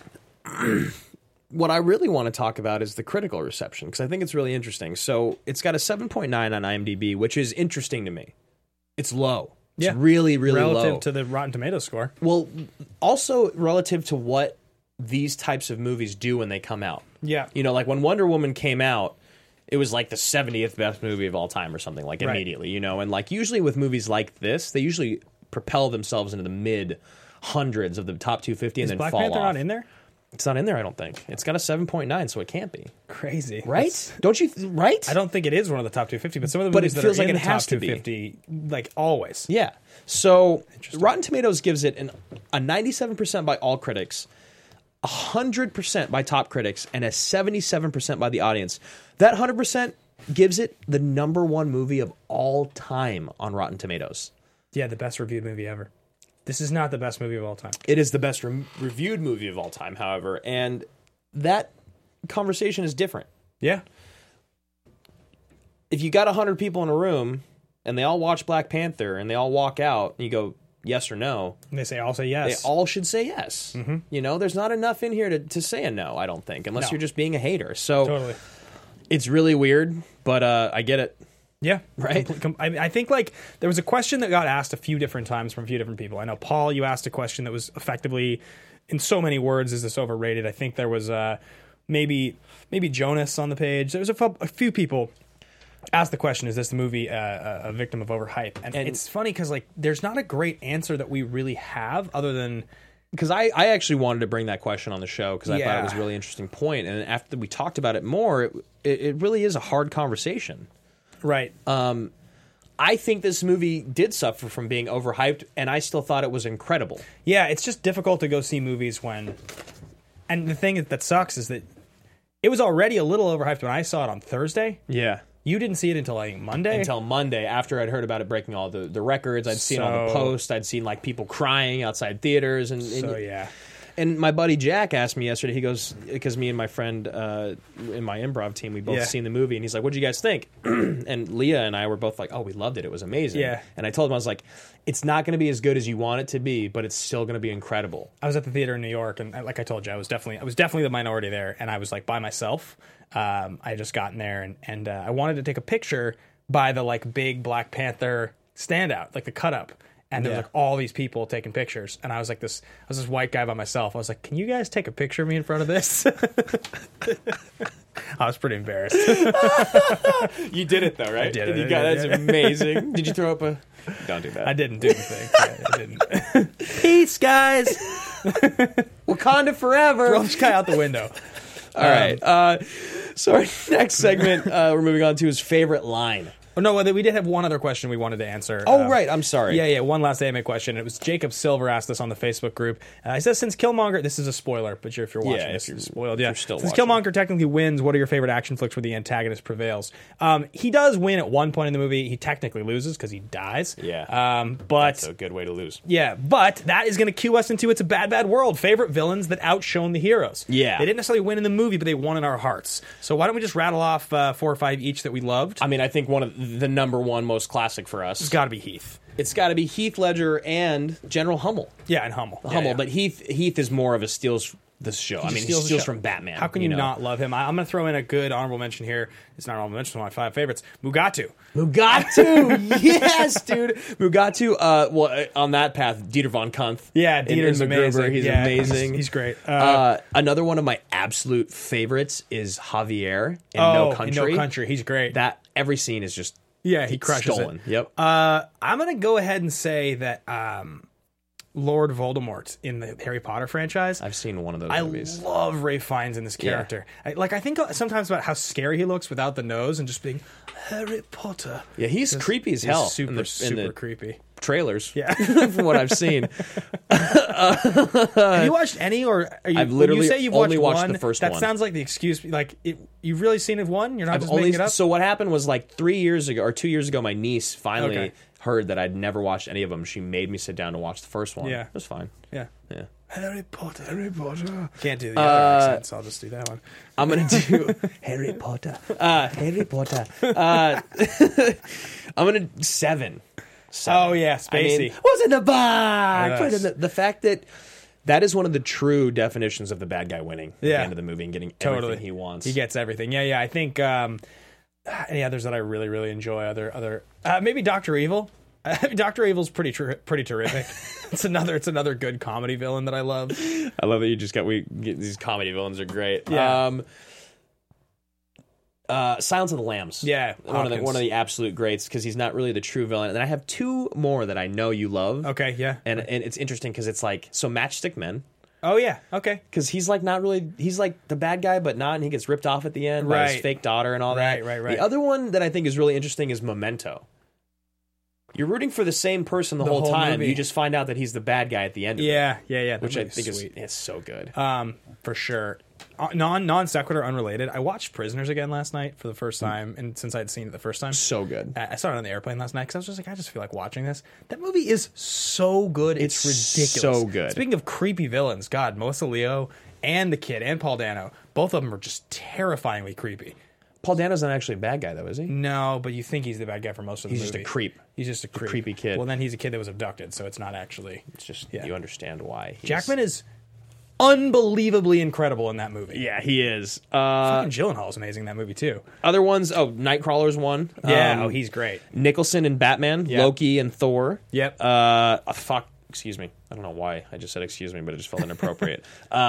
what I really want to talk about is the critical reception, because I think it's really interesting. So it's got a 7.9 on IMDb, which is interesting to me. It's low. It's really, really relative low. to the Rotten Tomatoes score. Well, also relative to what these types of movies do when they come out. Yeah. You know, like when Wonder Woman came out, it was like the 70th best movie of all time or something, like immediately, you know? And like usually with movies like this, they usually propel themselves into the mid hundreds of the top 250 and then Black fall Panther off. not in there? It's not in there, I don't think. It's got a 7.9, so it can't be. Crazy. Right? Don't you? Right? I don't think it is one of the top 250, but some of the But movies it that feels are like in it the top has to be. 250, like always. Yeah. So Rotten Tomatoes gives it a 97% by all critics, 100% by top critics, and a 77% by the audience. That 100% gives it the #1 movie of all time on Rotten Tomatoes. Yeah, the best reviewed movie ever. This is not the best movie of all time. It is the best reviewed movie of all time, however, and that conversation is different. Yeah. If you got 100 people in a room and they all watch Black Panther and they all walk out and you go yes or no, And they say, I'll say yes. they all should say yes. Mm-hmm. You know, there's not enough in here to say a no, I don't think, unless you're just being a hater. So Totally. it's really weird, but I get it. Yeah. Right? I think, like, there was a question that got asked a few different times from a few different people. I know, Paul, you asked a question that was effectively, in so many words, is this overrated? I think there was maybe Jonas on the page. There was a few people asked the question, is this the movie a victim of overhype? And it's funny because, like, there's not a great answer that we really have other than... Because I actually wanted to bring that question on the show because I thought it was a really interesting point. And after we talked about it more, it really is a hard conversation. Right. I think this movie did suffer from being overhyped, and I still thought it was incredible. Yeah, it's just difficult to go see movies when... And the thing that sucks is that it was already a little overhyped when I saw it on Thursday. Yeah. You didn't see it until, I think, Monday? Until Monday, after I'd heard about it breaking all the records. I'd seen all the posts. I'd seen, like, people crying outside theaters. Yeah. And my buddy Jack asked me yesterday, he goes, because me and my friend in my improv team, we both seen the movie, and he's like, what'd you guys think? And Leah and I were both like, oh, we loved it. It was amazing. Yeah. And I told him, I was like, it's not going to be as good as you want it to be, but it's still going to be incredible. I was at the theater in New York, and like I told you, I was definitely the minority there, and I was, like, by myself. I had just gotten there, and I wanted to take a picture by the, like, big Black Panther standout, like the cut-up. And there was, like, all these people taking pictures. And I was this white guy by myself. I was like, can you guys take a picture of me in front of this? I was pretty embarrassed. You did it, though, right? I did it. That's amazing. Did you throw up a... Don't do that. I didn't do anything. I didn't. Peace, guys. Wakanda forever. Throw this guy out the window. All right. So our next segment we're moving on to is favorite line. Oh, no, we did have one other question we wanted to answer. Oh, right. I'm sorry. Yeah, one last AMA question. It was Jacob Silver asked us on the Facebook group. He says, since Killmonger, this is a spoiler, but if you're watching this, you're spoiled. Yeah, you're still since watching. Killmonger technically wins, what are your favorite action flicks where the antagonist prevails? He does win at one point in the movie. He technically loses because he dies. Yeah. But That's a good way to lose. yeah, but that is going to cue us into It's a Bad, Bad World. Favorite villains that outshone the heroes. Yeah. They didn't necessarily win in the movie, but they won in our hearts. So why don't we just rattle off 4 or 5 each that we loved? I mean, I think one of the number one most classic for us. It's got to be Heath. It's got to be Heath Ledger and General Hummel. Yeah, and Hummel. Hummel, but Heath is more of a steals this show. I mean, he the steals show. from Batman. How can you not love him? I'm going to throw in a good honorable mention here. It's not an honorable mention, it's one of my 5 favorites. Mugatu. Yes, dude. Mugatu. Well, on that path, Dieter von Kuntz. Yeah, Dieter's in MacGruber, amazing. He's Yeah, amazing. He's great. Another one of my absolute favorites is Javier in No Country. In No Country. He's great. That every scene is just he crushes stolen. it. Yep. I'm going to go ahead and say that Lord Voldemort in the Harry Potter franchise. I've seen one of those I movies. love Ralph Fiennes in this character. I think sometimes about how scary he looks without the nose and just being Harry Potter. Yeah, he's creepy as He's hell. super, super in the creepy. trailers. Yeah. From what I've seen. Have you watched any, or are you, I've when literally you say you've only watched watched one, the first that one. sounds like the excuse. Like you've really seen it one. You're not just making it up. So what happened was like 3 years ago or 2 years ago, my niece finally Okay. heard that I'd never watched any of them. She made me sit down to watch the first one. Yeah. It was fine. Yeah. Yeah. Harry Potter. Can't do the other accents. I'll just do that one. I'm gonna do Harry Potter. Harry Potter. I'm gonna 7. Oh yeah, Spacey. I mean, what's in the box? Yes. The fact that is one of the true definitions of the bad guy winning at the end of the movie and getting everything he wants. He gets everything. Yeah. I think any others that I really, really enjoy. Other maybe Dr. Evil. Dr. Evil's pretty terrific. It's another good comedy villain that I love. I love that you just got these comedy villains are great. Yeah. Silence of the Lambs. Yeah, one of the absolute greats because he's not really the true villain. And then I have 2 more that I know you love. Okay, yeah. And it's interesting because it's like Matchstick Men. Oh yeah, okay. Because he's like not really he's like the bad guy but not, and he gets ripped off at the end by his Right. fake daughter and all that. Right. The other one that I think is really interesting is Memento. You're rooting for the same person the whole time. movie. You just find out that he's the bad guy at the end of it. Yeah. Which I That think movie's sweet. is so good. For sure. Non sequitur, unrelated. I watched Prisoners again last night for the first time, and since I'd seen it the first time, So good. I saw it on the airplane last night because I was just like, I just feel like watching this. That movie is so good. It's ridiculous. so good. Speaking of creepy villains, God, Melissa Leo and the kid and Paul Dano, both of them are just terrifyingly creepy. Paul Dano's not actually a bad guy though, is he? No, but you think he's the bad guy for most of the He's movie. just a creep. He's just a creep. creepy kid. Well, then he's a kid that was abducted, so it's not actually. It's just Yeah. you understand why. Jackman is unbelievably incredible in that movie. Yeah, he is. Fucking Gyllenhaal's amazing in that movie too. Other ones, Nightcrawler's one. Yeah, he's great. Nicholson in Batman, Yeah. Loki and Thor. Yep. Excuse me. I don't know why I just said excuse me, but it just felt inappropriate.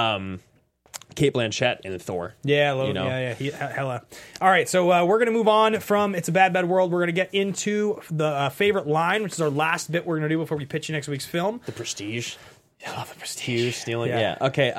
Kate Blanchett in Thor. Yeah, You know? hella. All right, so we're going to move on from It's a Bad, Bad World. We're going to get into the favorite line, which is our last bit we're going to do before we pitch you next week's film. The Prestige. I love The Prestige. Hughes stealing. Yeah. Yeah. Okay.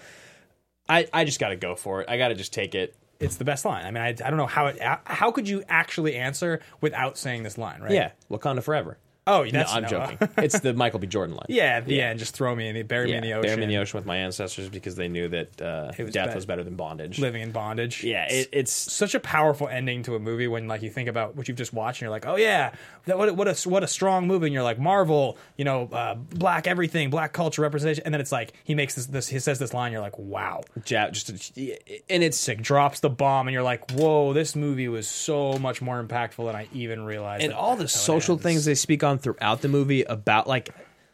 I just got to go for it. I got to just take it. It's the best line. I mean, I don't know how could you actually answer without saying this line, right? Yeah. Wakanda Forever. Oh, No, that's I'm joking. It's the Michael B. Jordan line. Yeah, at the end, just throw me in the bury me in the ocean. Bury me in the ocean with my ancestors because they knew that death was better than bondage. Living in bondage. Yeah, it's such a powerful ending to a movie when like you think about what you've just watched and you're like, oh yeah, what a strong movie. And you're like, Marvel, black everything, black culture representation, and then it's like he makes this he says this line, you're like, wow, and it's sick. Drops the bomb, and you're like, whoa, this movie was so much more impactful than I even realized. And all the social things they speak on throughout the movie about like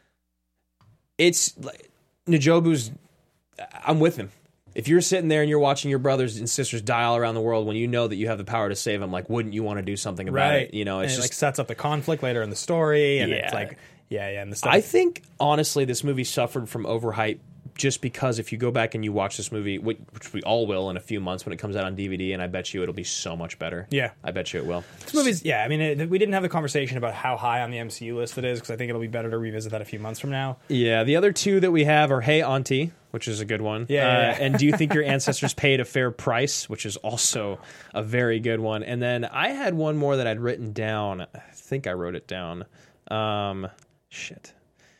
it's like Njobu's. I'm with him. If you're sitting there and you're watching your brothers and sisters die all around the world, when you know that you have the power to save them, like, wouldn't you want to do something about it? You know, it's and just it like sets up the conflict later in the story, and it's Yeah. like, and the stuff. I think honestly, this movie suffered from overhype just because if you go back and you watch this movie, which we all will in a few months when it comes out on DVD, and I bet you it'll be so much better. Yeah. I bet you it will. This movie's, yeah, I mean, we didn't have the conversation about how high on the MCU list it is, because I think it'll be better to revisit that a few months from now. Yeah, the other two that we have are Hey Auntie, which is a good one. Yeah. And Do You Think Your Ancestors Paid a Fair Price, which is also a very good one. And then I had one more that I'd written down. I think I wrote it down. Shit.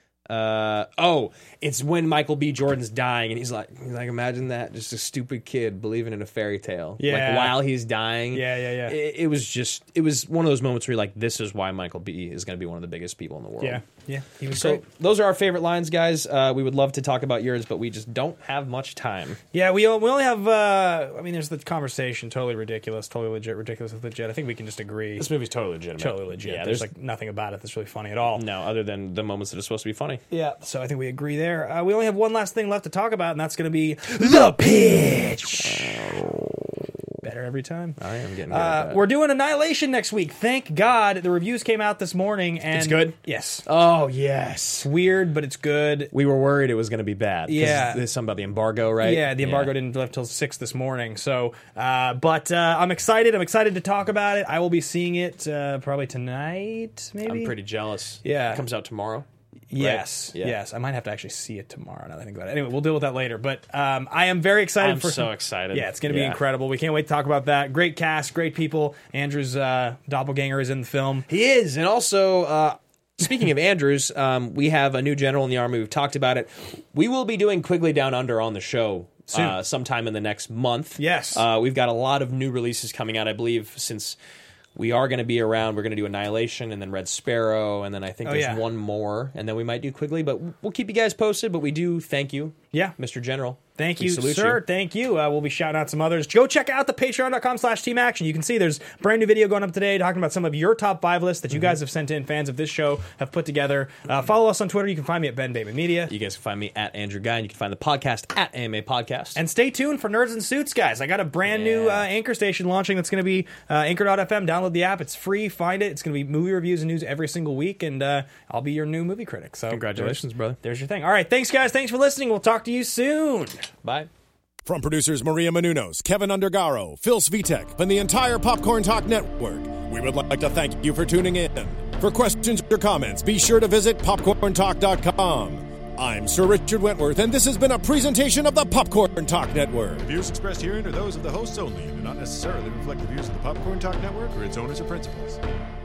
It's when Michael B. Jordan's dying, and he's like, imagine that, just a stupid kid believing in a fairy tale. Yeah. Like, while he's dying. Yeah. It was one of those moments where you're like, this is why Michael B. is going to be one of the biggest people in the world. Yeah, he was So great. those are our favorite lines, guys. We would love to talk about yours, but we just don't have much time. Yeah, we only have, I mean, there's the conversation, totally ridiculous, totally legit, ridiculous with legit. I think we can just agree. This movie's totally legitimate. Totally legit. Yeah, there's like nothing about it that's really funny at all. no, other than the moments that are supposed to be funny. Yeah, so I think we agree there. We only have one last thing left to talk about, and that's going to be the pitch. Better every time. I am getting good at that. We're doing Annihilation next week. Thank God. The reviews came out this morning. And It's good? Yes. Oh, yes. It's weird, but it's good. We were worried it was going to be bad. 'Cause Yeah. There's something about the embargo, right? Yeah, the embargo didn't lift till 6 this morning. So, but I'm excited. I'm excited to talk about it. I will be seeing it probably tonight, maybe. I'm pretty jealous. Yeah. It comes out tomorrow. Yes, Right? Yeah. yes. I might have to actually see it tomorrow now that I think about it. Anyway, we'll deal with that later. But I am very excited. I'm so excited. Yeah, it's going to be incredible. We can't wait to talk about that. Great cast, great people. Andrew's doppelganger is in the film. He is. And also, speaking of Andrews, we have a new general in the Army. We've talked about it. We will be doing Quigley Down Under on the show Soon. sometime in the next month. Yes. We've got a lot of new releases coming out, I believe, since we are going to be around. We're going to do Annihilation and then Red Sparrow, and then I think there's one more, and then we might do Quigley, but we'll keep you guys posted. But we do thank you, Mr. General. Thank We you, salute sir. you. Thank you. We'll be shouting out some others. Go check out the patreon.com/teamaction. You can see there's a brand new video going up today talking about some of your top 5 lists that you guys have sent in, fans of this show have put together. Follow us on Twitter. You can find me at Ben Bateman Media. You guys can find me at Andrew Guy, and you can find the podcast at AMA Podcast. And stay tuned for Nerds and Suits, guys. I got a brand new Anchor station launching that's going to be Anchor.fm. Download the app. It's free. Find it. It's going to be movie reviews and news every single week, and I'll be your new movie critic. So Congratulations, brother. There's your thing. All right. Thanks, guys. Thanks for listening. We'll talk to you soon. Bye. From producers Maria Menounos, Kevin Undergaro, Phil Svitek, and the entire Popcorn Talk Network, we would like to thank you for tuning in. For questions or comments, be sure to visit popcorntalk.com. I'm Sir Richard Wentworth, and this has been a presentation of the Popcorn Talk Network. The views expressed herein are those of the hosts only and do not necessarily reflect the views of the Popcorn Talk Network or its owners or principals.